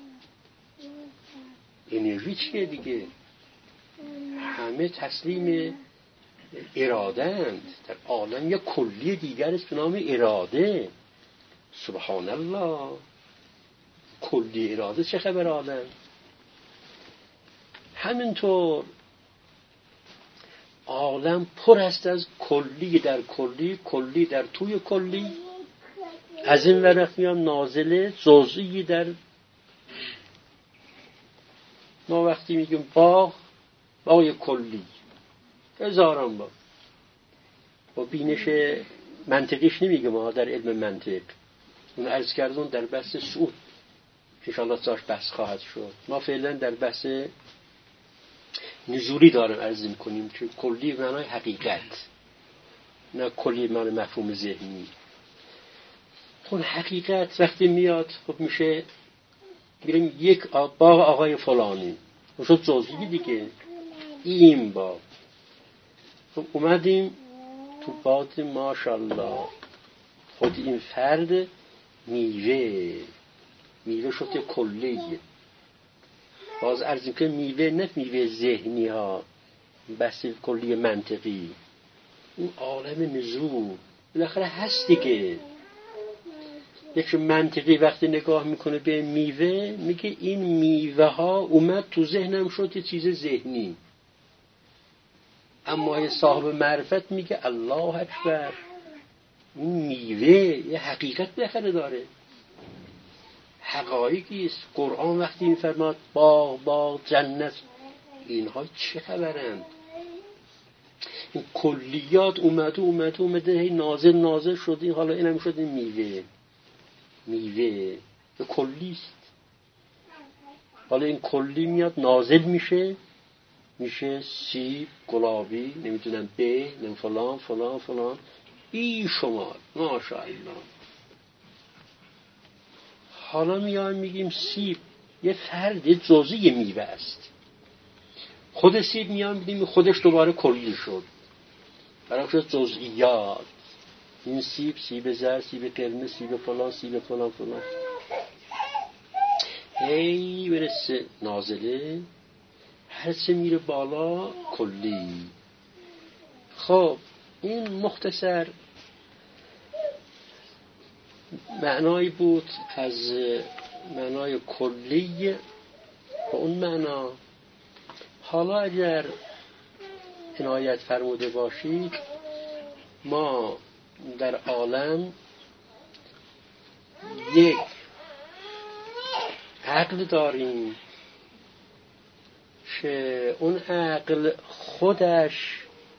انرژی چیه دیگه؟ همه تسلیم اراده اند. در عالم یک کلی دیگر است به نام اراده. سبحان الله، کلی اراده چه خبر عالم. همینطور عالم پر است از کلی در کلی، کلی در توی کلی. از این ورق میام نازله جزئی در ما وقتی میگیم باغ کلی، هزاران با بینش منطقیش نمیگه. ما در علم منطق اون عرض کردون در بحث سعود انشاءالله تاش بحث خواهد شد. ما فعلا در بحث نزولی داریم عرض میکنیم که کلی معنای حقیقت، نه کلی معنای مفهوم ذهنی. خب حقیقت وقتی میاد خب میشه میریم یک باغ آقای فلانی، شد جزئی دیگه. این باغ خب اومدیم تو باغ ماشاءالله خود این فرد میوه شد کلی. باز عرض میکنم میوه نه میوه ذهنی ها، بحث کلی منطقی. اون عالم نزول بالاخره هست دیگه. یک منطقی وقتی نگاه میکنه به میوه میگه این میوه ها اومد تو ذهنم شد یه چیز ذهنی. اما صاحب معرفت میگه الله اکبر، این میوه یه حقیقت بالاخره داره، حقایقی است. قرآن وقتی میفرماد باغ جنت، اینها چه خبرند؟ این کلیات اومده هی نازل شدی. حالا اینم شد این میوه کلی است. حالا این کلی میاد نازل میشه سیب، گلابی، نمیدونم فلان بی شمار ماشاءالله. حالا میایم میگیم سیب یه فرد جزئی میوه است. خود سیب میایم میگیم خودش دوباره کلی شد، برای شد جزئیات. این سیب زرد، سیب قرمز، سیب فلان هی برسه نازله، هر چه میره بالا کلی. خب این مختصر معنایی بود از معنای کلی به اون معنا. حالا اگر عنایت فرموده باشید ما در عالم یک عقل داریم که اون عقل خودش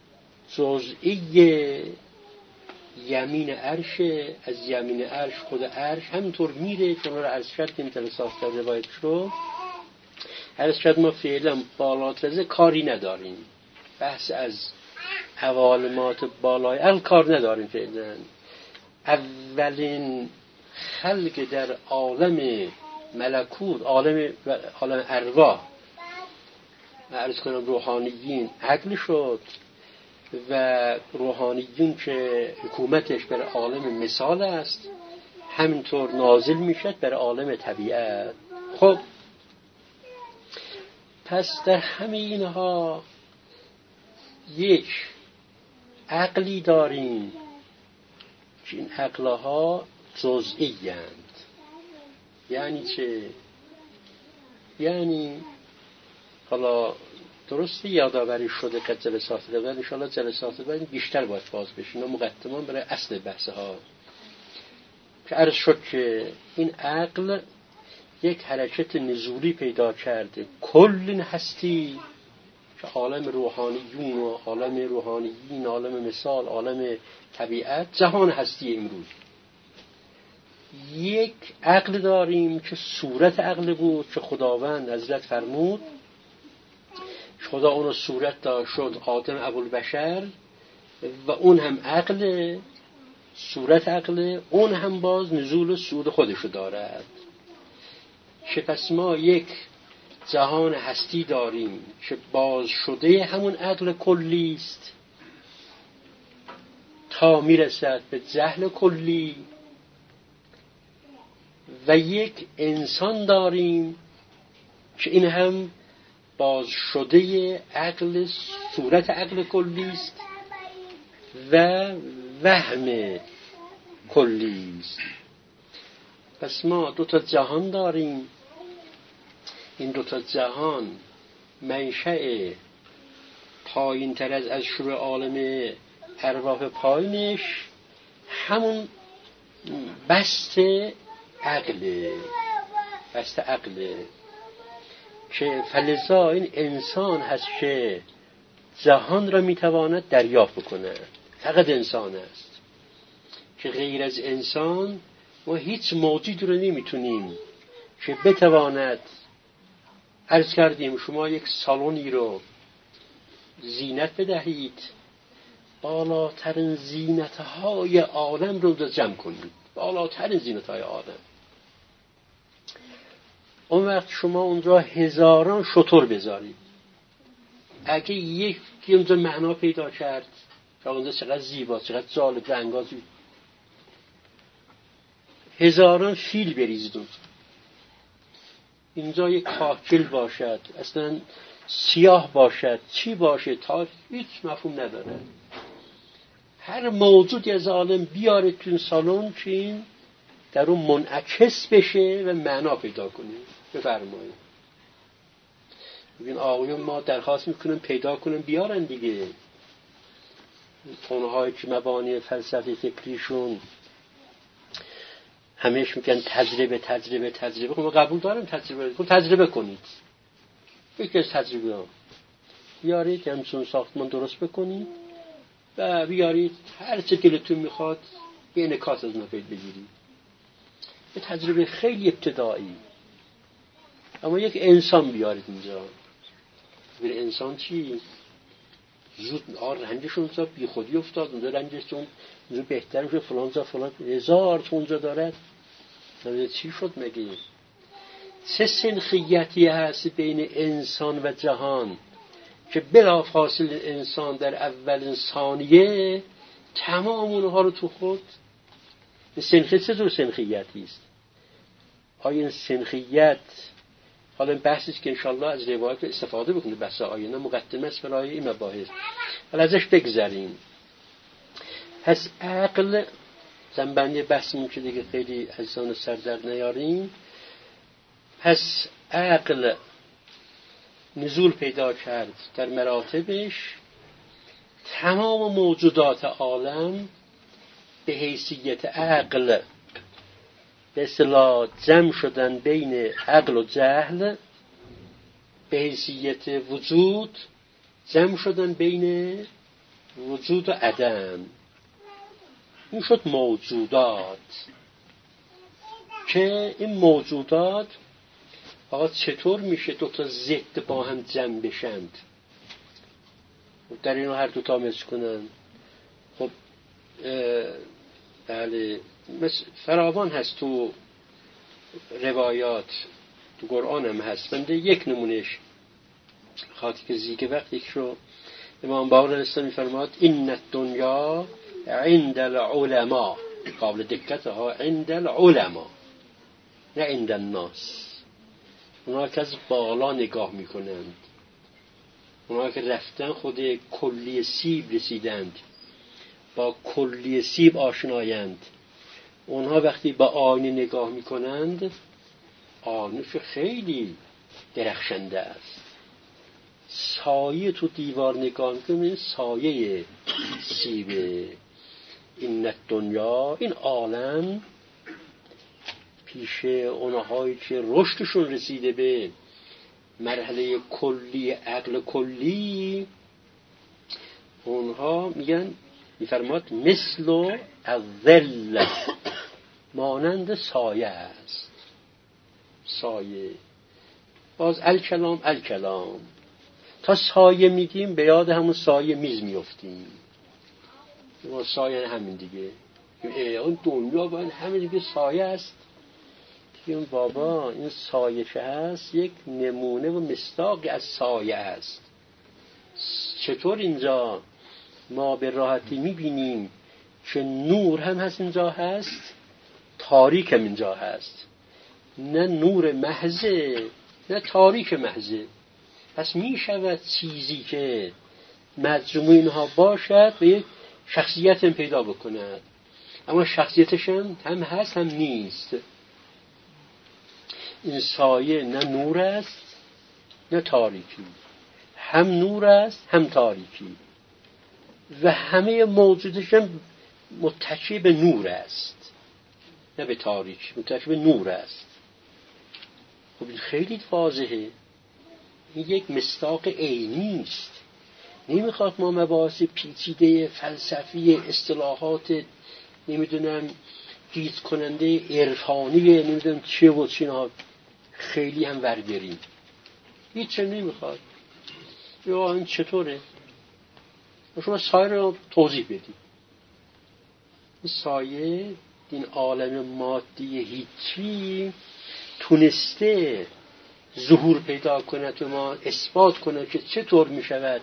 جزئی یمین عرشه، از یمین عرش خود عرش همینطور میره چون رو عرض کردیم تلساس در روایت رو عرض کرد ما فعلا بالاتر کاری نداریم، بحث از عوالمات بالای عقل کار نداریم فعلا. اولین خلق در عالم ملکوت، عالم ارواح، عرض کنم روحانیین عقل شد و روحانیون که حکومتش بر عالم مثال است همینطور نازل میشد بر عالم طبیعت. خب پس در همه اینها یک عقلی داریم که این عقلها جزئی اند. یعنی چه؟ یعنی حالا درسته یادآوری شده که جلسات بعد ان شاءالله جلسات بعد بیشتر باید باز بشه، اینا مقدمان برای اصل بحث ها که عرض شد که این عقل یک حرکت نزولی پیدا کرده کل هستی که عالم روحانیون و عالم روحانیین، عالم مثال، عالم طبیعت، جهان هستی امروز. یک عقل داریم که صورت عقل بود که خداوند حضرت فرمود خدا اون رو صورت داد شد آدم ابوالبشر و اون هم عقل، صورت عقل، اون هم باز نزول و صعود خودشو دارد. که پس ما یک جهان هستی داریم که باز شده همون عقل کلی است تا میرسد به جهل کلی، و یک انسان داریم که این هم باز شده عقل، صورت عقل کلی است و وهم کلی است. پس ما دو تا جهان داریم. این دو تا جهان منشأ پایین تر از شروع عالم ارواح پایینش همون بست عقله، که فلذا این انسان هست که جهان را میتواند دریافت بکنه. فقط انسان است که غیر از انسان ما هیچ موجود رو نمیتونیم که بتواند. عرض کردیم شما یک سالونی رو زینت بدهید، بالاترین زینتهای عالم رو جمع کنید، بالاترین زینتهای عالم. اون وقت شما اونجا هزاران شتر بذارید، اگه یکی اونجا معنا پیدا کرد که اونجا چقدر زیباست، چقدر جالب، رنگازی، هزاران فیل بریزید اونجا. اینجا یک کاکل باشد، اصلا سیاه باشد، چی باشه، تا هیچ مفهوم نداره. هر موجودی از عالم بیارید تو این سالن که این در اون منعکس بشه و معنا پیدا کنیم. بفرمایید. ببین آقایون ما درخواست میکنیم پیدا کنیم بیارن دیگه. اونهایی که مبانی فلسفه فکریشون همیشه میگن تجربه. ما قبول داریم تجربه کنید. یکی از تجربه ها بیارید همچون ساختمان درست بکنید و بیارید هر چه دلتون میخواد یه انعکاس از نفید بگیرید. یه تجربه خیلی ابتدایی. اما یک انسان بیارید اینجا. ببین انسان چی؟ زود رنجشون اونجا بی خودی افتاد، اونجا رنجشون اونجا بهتر میشه، فلان هزار تو اونجا دارد. چی شد مگه؟ چه سنخیتی هست بین انسان و جهان که بلافاصله انسان در اول ثانیه تمام اونها رو تو خود. سنخیت چه جور سنخیتی است؟ آیا این سنخیت، حالا این بحثیست که انشاءالله از روایت استفاده بکنید، بحث آینه مقدمه است برای این مباحث، حالا ازش بگذریم. پس عقل زنبندی بحثمون که دیگه خیلی عزیزان سر در نیاریم. پس عقل نزول پیدا کرد در مراتبش تمام موجودات عالم به حیثیت عقل به اصطلاح جمع شدن بین عقل و جهل، به حیثیت وجود جمع شدن بین وجود و عدم. این شد موجودات. که این موجودات آقا چطور میشه دو تا ضد با هم جمع بشند، در اینو هر دوتا مثل کنن؟ خب بله، فراوان هست تو روایات، تو قرآن هم هست. بنده یک نمونش خاطر که زیگه وقت یک رو امام باقر علیه السلام می‌فرماد این الدنیا عند العلماء، قابل دقت ها، عند العلماء نه عند الناس. اونا که از بالا نگاه میکنند، اونا که رفتن خود کلی سیب رسیدند، با کلی سیب آشنایند، اونها وقتی با آینه نگاه میکنند آینه خیلی درخشنده است. سایه تو دیوار نگاه میکنند، سایه سیبه. این الدنیا، این عالم پیش اونهایی که رشدشون رسیده به مرحله کلی، عقل کلی، اونها میگن، میفرماد مثل الظل، مانند سایه است. سایه. باز الکلام الکلام، تا سایه میگیم به یاد همون سایه میز میفتیم. سایه همین دیگه، اون دنیا باید همین دیگه سایه است. این بابا این سایه چه هست؟ یک نمونه و مصداقی از سایه است. چطور اینجا ما به راحتی میبینیم که نور هم هست اینجا هست، تاریک هم اینجا هست، نه نور محضه نه تاریک محضه. پس میشود چیزی که مجموع اینها باشد و یک شخصیت هم پیدا بکند، اما شخصیتش هم هست هم نیست. این سایه نه نور است نه تاریکی، هم نور است هم تاریکی، و همه موجودش هم متکی به نور است نه به تاریکی، متکی به نور است. خب این خیلی واضحه، این یک مصداق عینی است. نمیخواد ما مباحث پیچیده فلسفی، اصطلاحات نمیدونم گیج کننده عرفانی نمیدونم چه و چینا خیلی هم ورگریم، هیچ نمیخواد. یا این چطوره؟ شما سایه رو توضیح بدید. این سایه، این عالم مادی هیچی تونسته ظهور پیدا کنه تو ما، اثبات کنه که چطور میشود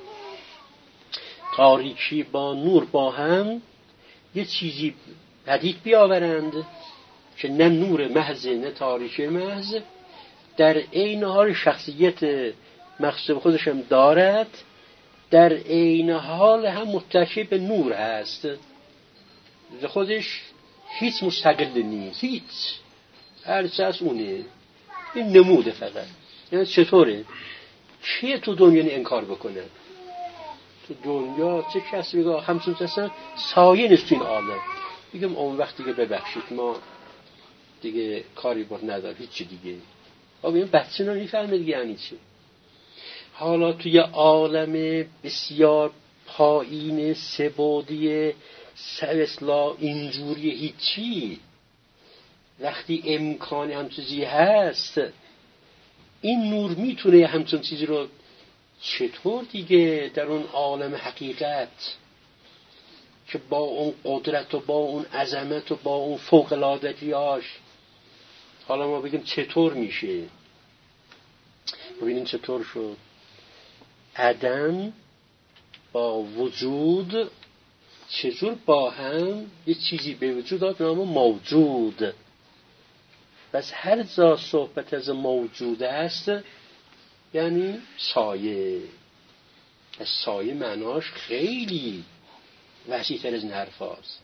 تاریکی با نور با هم یه چیزی پدید بیاورند که نه نور محض نه تاریکی محض، در عین حال شخصیت مخصوص خودش هم دارد، در عین حال هم متکی به نور هست، خودش هیچ مستقل نیست، هیچ، هر چه از اونه. این نموده فقط. یعنی چطوره؟ چیه تو دنیا انکار بکنه؟ تو دنیا چه کسی بگه همچون اصلا سایه نیست تو این عالم، بگم اون وقت دیگه ببخشید ما دیگه کاری با ندار، هیچی دیگه. آقا این بچه رو میفهمه دیگه یعنی چی. حالا توی عالم بسیار پایین سه‌بعدی اصلا اینجوری هیچی، وقتی امکان همچون چیزی هست، این نور میتونه همچون چیزی رو چطور دیگه در اون عالم حقیقت که با اون قدرت و با اون عظمت و با اون فوق‌العادگی‌هاش، حالا ما بگیم چطور میشه؟ ببینیم چطور شد. عدم با وجود چجور با هم یه چیزی به وجود داد نام موجود. بس هر جا صحبت از موجود است یعنی سایه. از سایه معناش خیلی وسیع‌تر از این حرف هاست.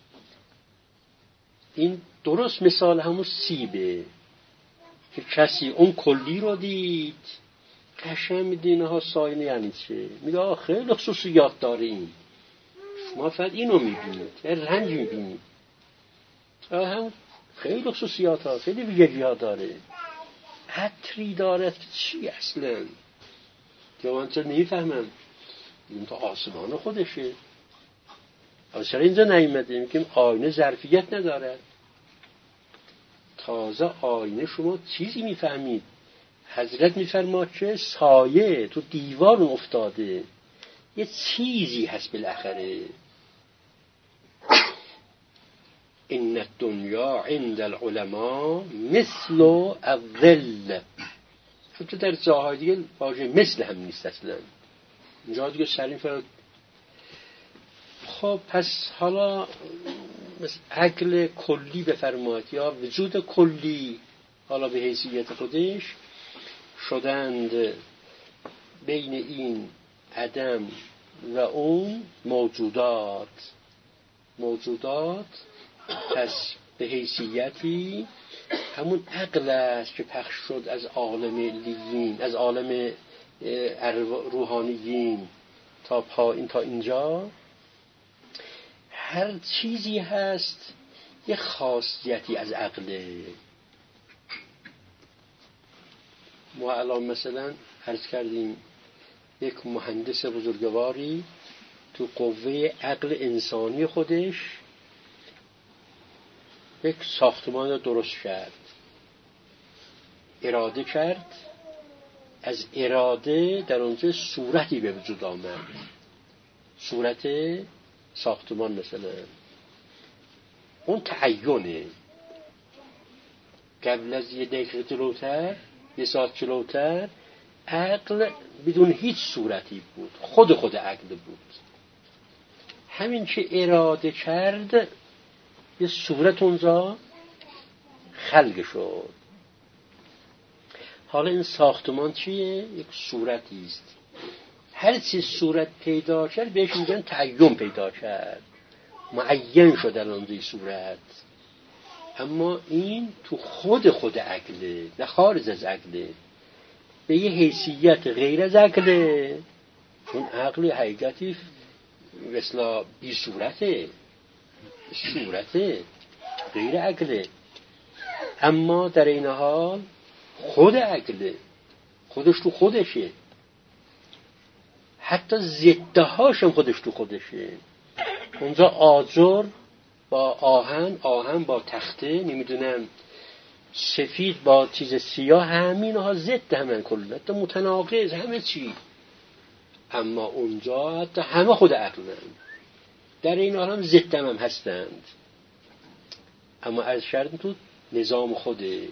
این درست مثال همون سیبه که کسی اون کلی رو دید قشنگ میدینه ها سایه یعنی چه، میگه خیلی خصوصیات داره این، شما فقط اینو میبینید، رنج میبینید. هم خیلی خصوصیات ها، خیلی ویژگی ها داره. عطری داره چی اصلا؟ که من چرا نمیفهمم. این تو آسمان خودشه. چرا اینجا نیومده؟ میگیم آینه ظرفیت نداره. تازه آینه شما چیزی میفهمید. حضرت میفرماد که سایه تو دیوار افتاده، یه چیزی هست بالاخره. ان الدنیا عند العلماء مثل الظل. تو در جاهای دیگه واژه مثل هم نیست اصلا. اینجا دیگه سرین فرد. خب پس حالا عقل کلی بفرماید یا وجود کلی، حالا به حیثیت خودش شدند بین این عدم و اون موجودات. پس به حیثیتی همون عقل است که پخش شد از عالم علیین، از عالم روحانیین تا پایین تا اینجا. هر چیزی هست یه خاصیتی از عقله. ما الان مثلا عرض کردیم یک مهندس بزرگواری تو قوه عقل انسانی خودش یک ساختمان رو درست کرد، اراده کرد، از اراده در اونجا صورتی به وجود آمد، صورت ساختمان. مثلا اون تعینه. قبل از یه دقیقه جلوتر، یه ساعت جلوتر، عقل بدون هیچ صورتی بود، خود عقل بود. همین که اراده کرد یه صورت اونجا خلق شد. حالا این ساختمان چیه؟ یک صورتی است. هر چیز صورت پیدا کرد بهش میگن تعین پیدا کرد، معین شد الان صورت. اما این تو خود عقله، نه خارج از عقله، به یه حیثیت غیر از عقله. اون عقل حقیقتی مثلا بی صورته غیر عقله، اما در این حال خود عقله، خودش تو خودشه. حتی ضدهاش هم خودش تو خودشه. اونجا آجر با آهن با تخته، نمیدونم سفید با چیز سیاه، همینها ضد همین کلا، حتی متناقض همه چی. اما اونجا حتی همه خود عقلن، در این حال هم ضد هم هستند. اما از شرط تو نظام خودش.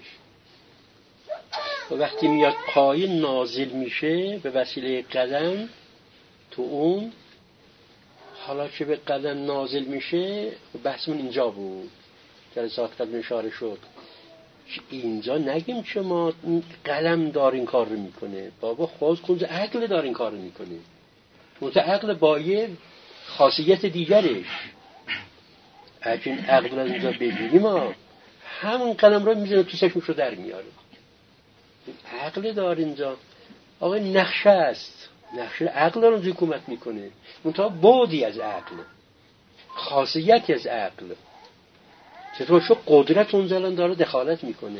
و وقتی میاد پایین نازل میشه به وسیله قدم، تو اون حالا که به قدم نازل میشه، بحثمون اینجا بود، جلسات قبل اشاره شد. اینجا نگیم که ما قلم دار این کار رو میکنه، بابا خود عقل دار این کار رو میکنه. منتها عقل با یه خاصیت دیگرش. اگه این عقل رو اینجا بگیریم، ما همون قلم رو میزنه تو چشمش رو در میاره. عقل دار اینجا آقا نقشه است، نقشه عقل رو اینجا حکومت میکنه. منتها بعدی از عقل، خاصیتی از عقل. چطور شو قدرت اون زلن داره دخالت میکنه.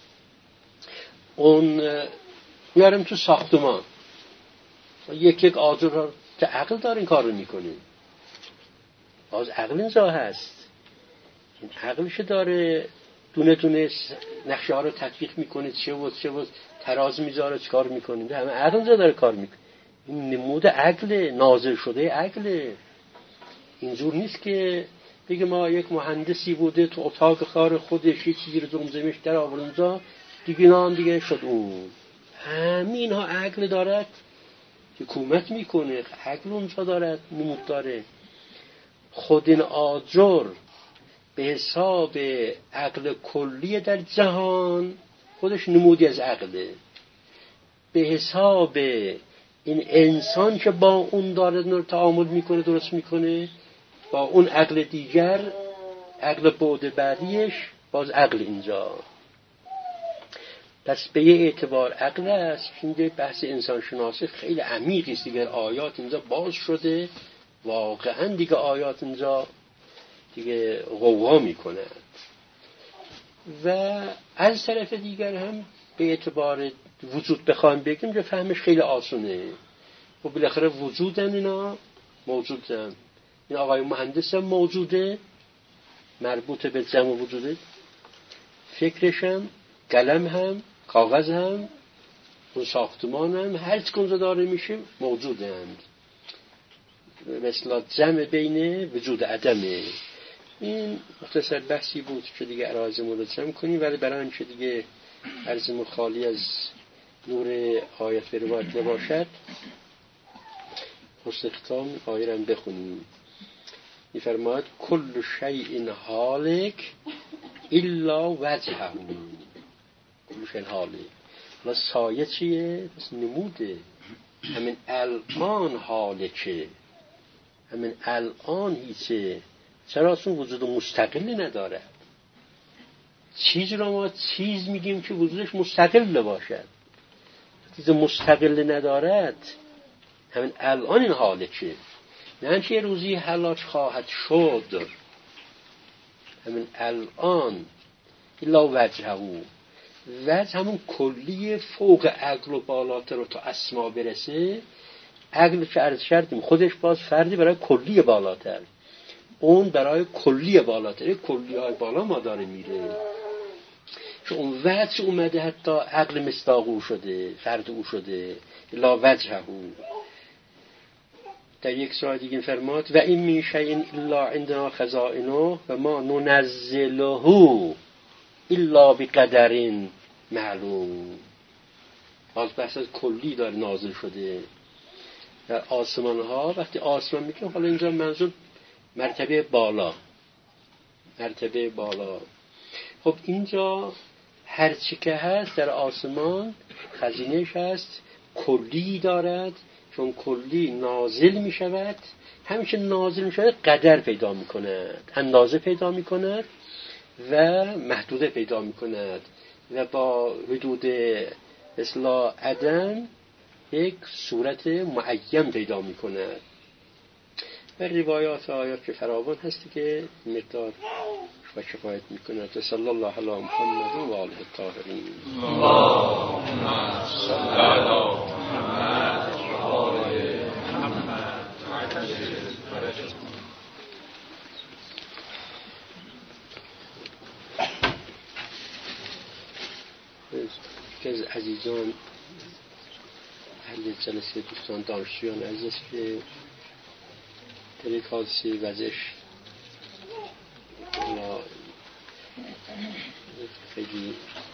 اون میارم تو ساختمان، یک آجر رو که عقل داره این کار رو میکنه. باز عقل اینجا هست، این عقلش داره دونه نقشه ها رو تطبیق میکنه، چه بود تراز میذاره، چه کار میکنه. همه عقل اینجا داره کار میکنه. این نمود عقل، نازل شده عقل. اینجور نیست که بگه ما یک مهندسی بوده تو اتاق کار خودش یه چیزی رو زمزمش در آورد اونجا دیگه نام دیگه شد اون. همین ها عقل دارد حکومت میکنه، عقل اونجا دارد نمود داره. خود این آجر به حساب عقل کلی در جهان خودش نمودی از عقله. به حساب این انسان که با اون داره تعامل میکنه، درست میکنه، با اون عقل دیگر، عقل بعد بعدیش، باز عقل اینجا. پس به یه اعتبار عقل است. اینجا بحث انسان شناسی خیلی عمیقی است دیگر. آیات اینجا باز شده واقعا دیگه آیات اینجا دیگه غوغا میکنند. و از طرف دیگر هم به اعتبار وجود بخوایم بگیم که فهمش خیلی آسونه. و بالاخره وجودن، اینا موجودن. این آقای مهندس هم موجوده، مربوط به جمع وجوده، فکرش هم، قلم هم، کاغذ هم، اون ساختمان هم، هر چی کنجا داره میشه موجودند. مثلا جمع بین وجود عدمه. این مختصر بحثی بود که دیگه عرایزمون رو جمع کنیم، ولی برای آنچه دیگه عرضمون خالی از نور آیت و روایت نباشد، حسن ختام آیه رو بخونیم. می‌فرماید کل شیء هالک الا وجهه. کل شیء هالک. و سایه چیه؟ نموده. همین الان هالکه، همین الان هیچه. چرا؟ اصلا وجود مستقلی نداره. چیز را ما چیز میگیم که وجودش مستقل باشد. چیز مستقل ندارد، همین الان این هالکه. نه که روزی هلاک خواهد شد، همین الان. الا وجهه. وجه همون کلی فوق عقل و بالاتر رو تا اسما برسه. عقل که عرض کردیم خودش باز فردی برای کلی بالاتر، اون برای کلی بالاتر، کلی های بالا ما داره میره. چون اون وجه اومده حتی عقل مصداق او شده، فرد او شده. لا وجهه. در یک سوره دیگه فرماد و این من شیء الا عندنا خزائنه و ما ننزله الا بقدر معلوم. باز بحث از کلی داره نازل شده. در آسمان ها وقتی آسمان میگیم، حالا اینجا منظور مرتبه بالا، مرتبه بالا. خب اینجا هر چی که هست در آسمان خزینهش هست، کلی دارد. چون کلی نازل می شود، همیشه نازل می شود قدر پیدا می کند، اندازه پیدا می کند و محدوده پیدا می کند و با حدود اصلاح عدم یک صورت معین پیدا می کند. و روایات و آیات که فراوان هستی که مقدار و کفایت می کند. صلی الله علی محمد و آله الطاهرین. اللهم صل علی محمد و آل محمد. که از عزیزان اهل جلسه دوستان دانشجویان عزیز که در یک حادثه وضعش خیلی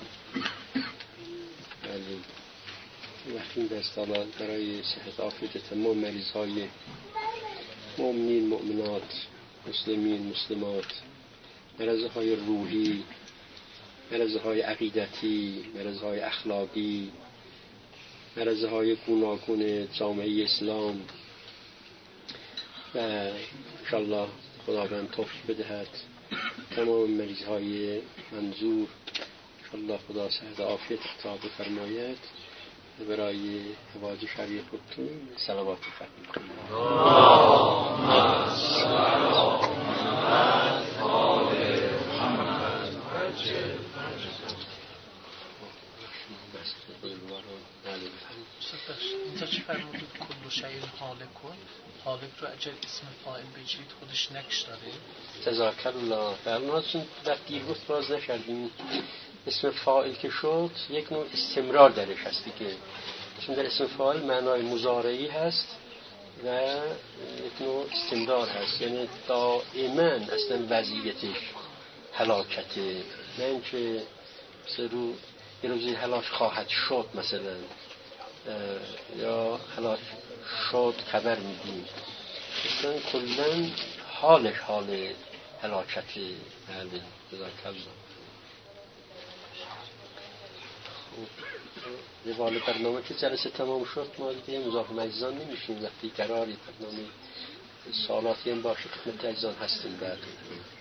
وقتی دست دارد برای صحت عافیت تمام مریض های مؤمنین مؤمنات، مسلمین مسلمات، مرض های روحی، مرض های عقیدتی، مرض های اخلاقی، مرض های گوناگون جامعه اسلام. و انشاءالله خداوند توفیق بدهد تمام مریض های منظور. انشاءالله خدا صحت عافیت عطا بفرماید. برای حواج شریع خودتون صلوات بفرمایید. اللهم صل علی محمد و آل محمد. اینجا چی فرمودید کل شیء هالک کن؟ هالک رو اجل اسم فاعل بگیرید خودش نقش داره؟ تذاکر الله برناتون وقتی گفت باز نکردیم. اسم فاعل که شد یک نوع استمرار درش هستی که چون در اسم فاعل معنای مضارعی هست و یک نوع استمرار هست، یعنی دائما اصلا وضعیتش هلاکته، نه اینکه مثلا یه روزی هلاک خواهد شد مثلا یا هلاک شد خبر میدیم. اصلا کلن حالش حال هلاکته. بله جزاک روال برنامه که جلسه تمام شد ما دیگه مضاف مجزان نمیشیم. وقتی قراری برنامه سوالاتی هم باشه خدمت اجزان هستیم. بعد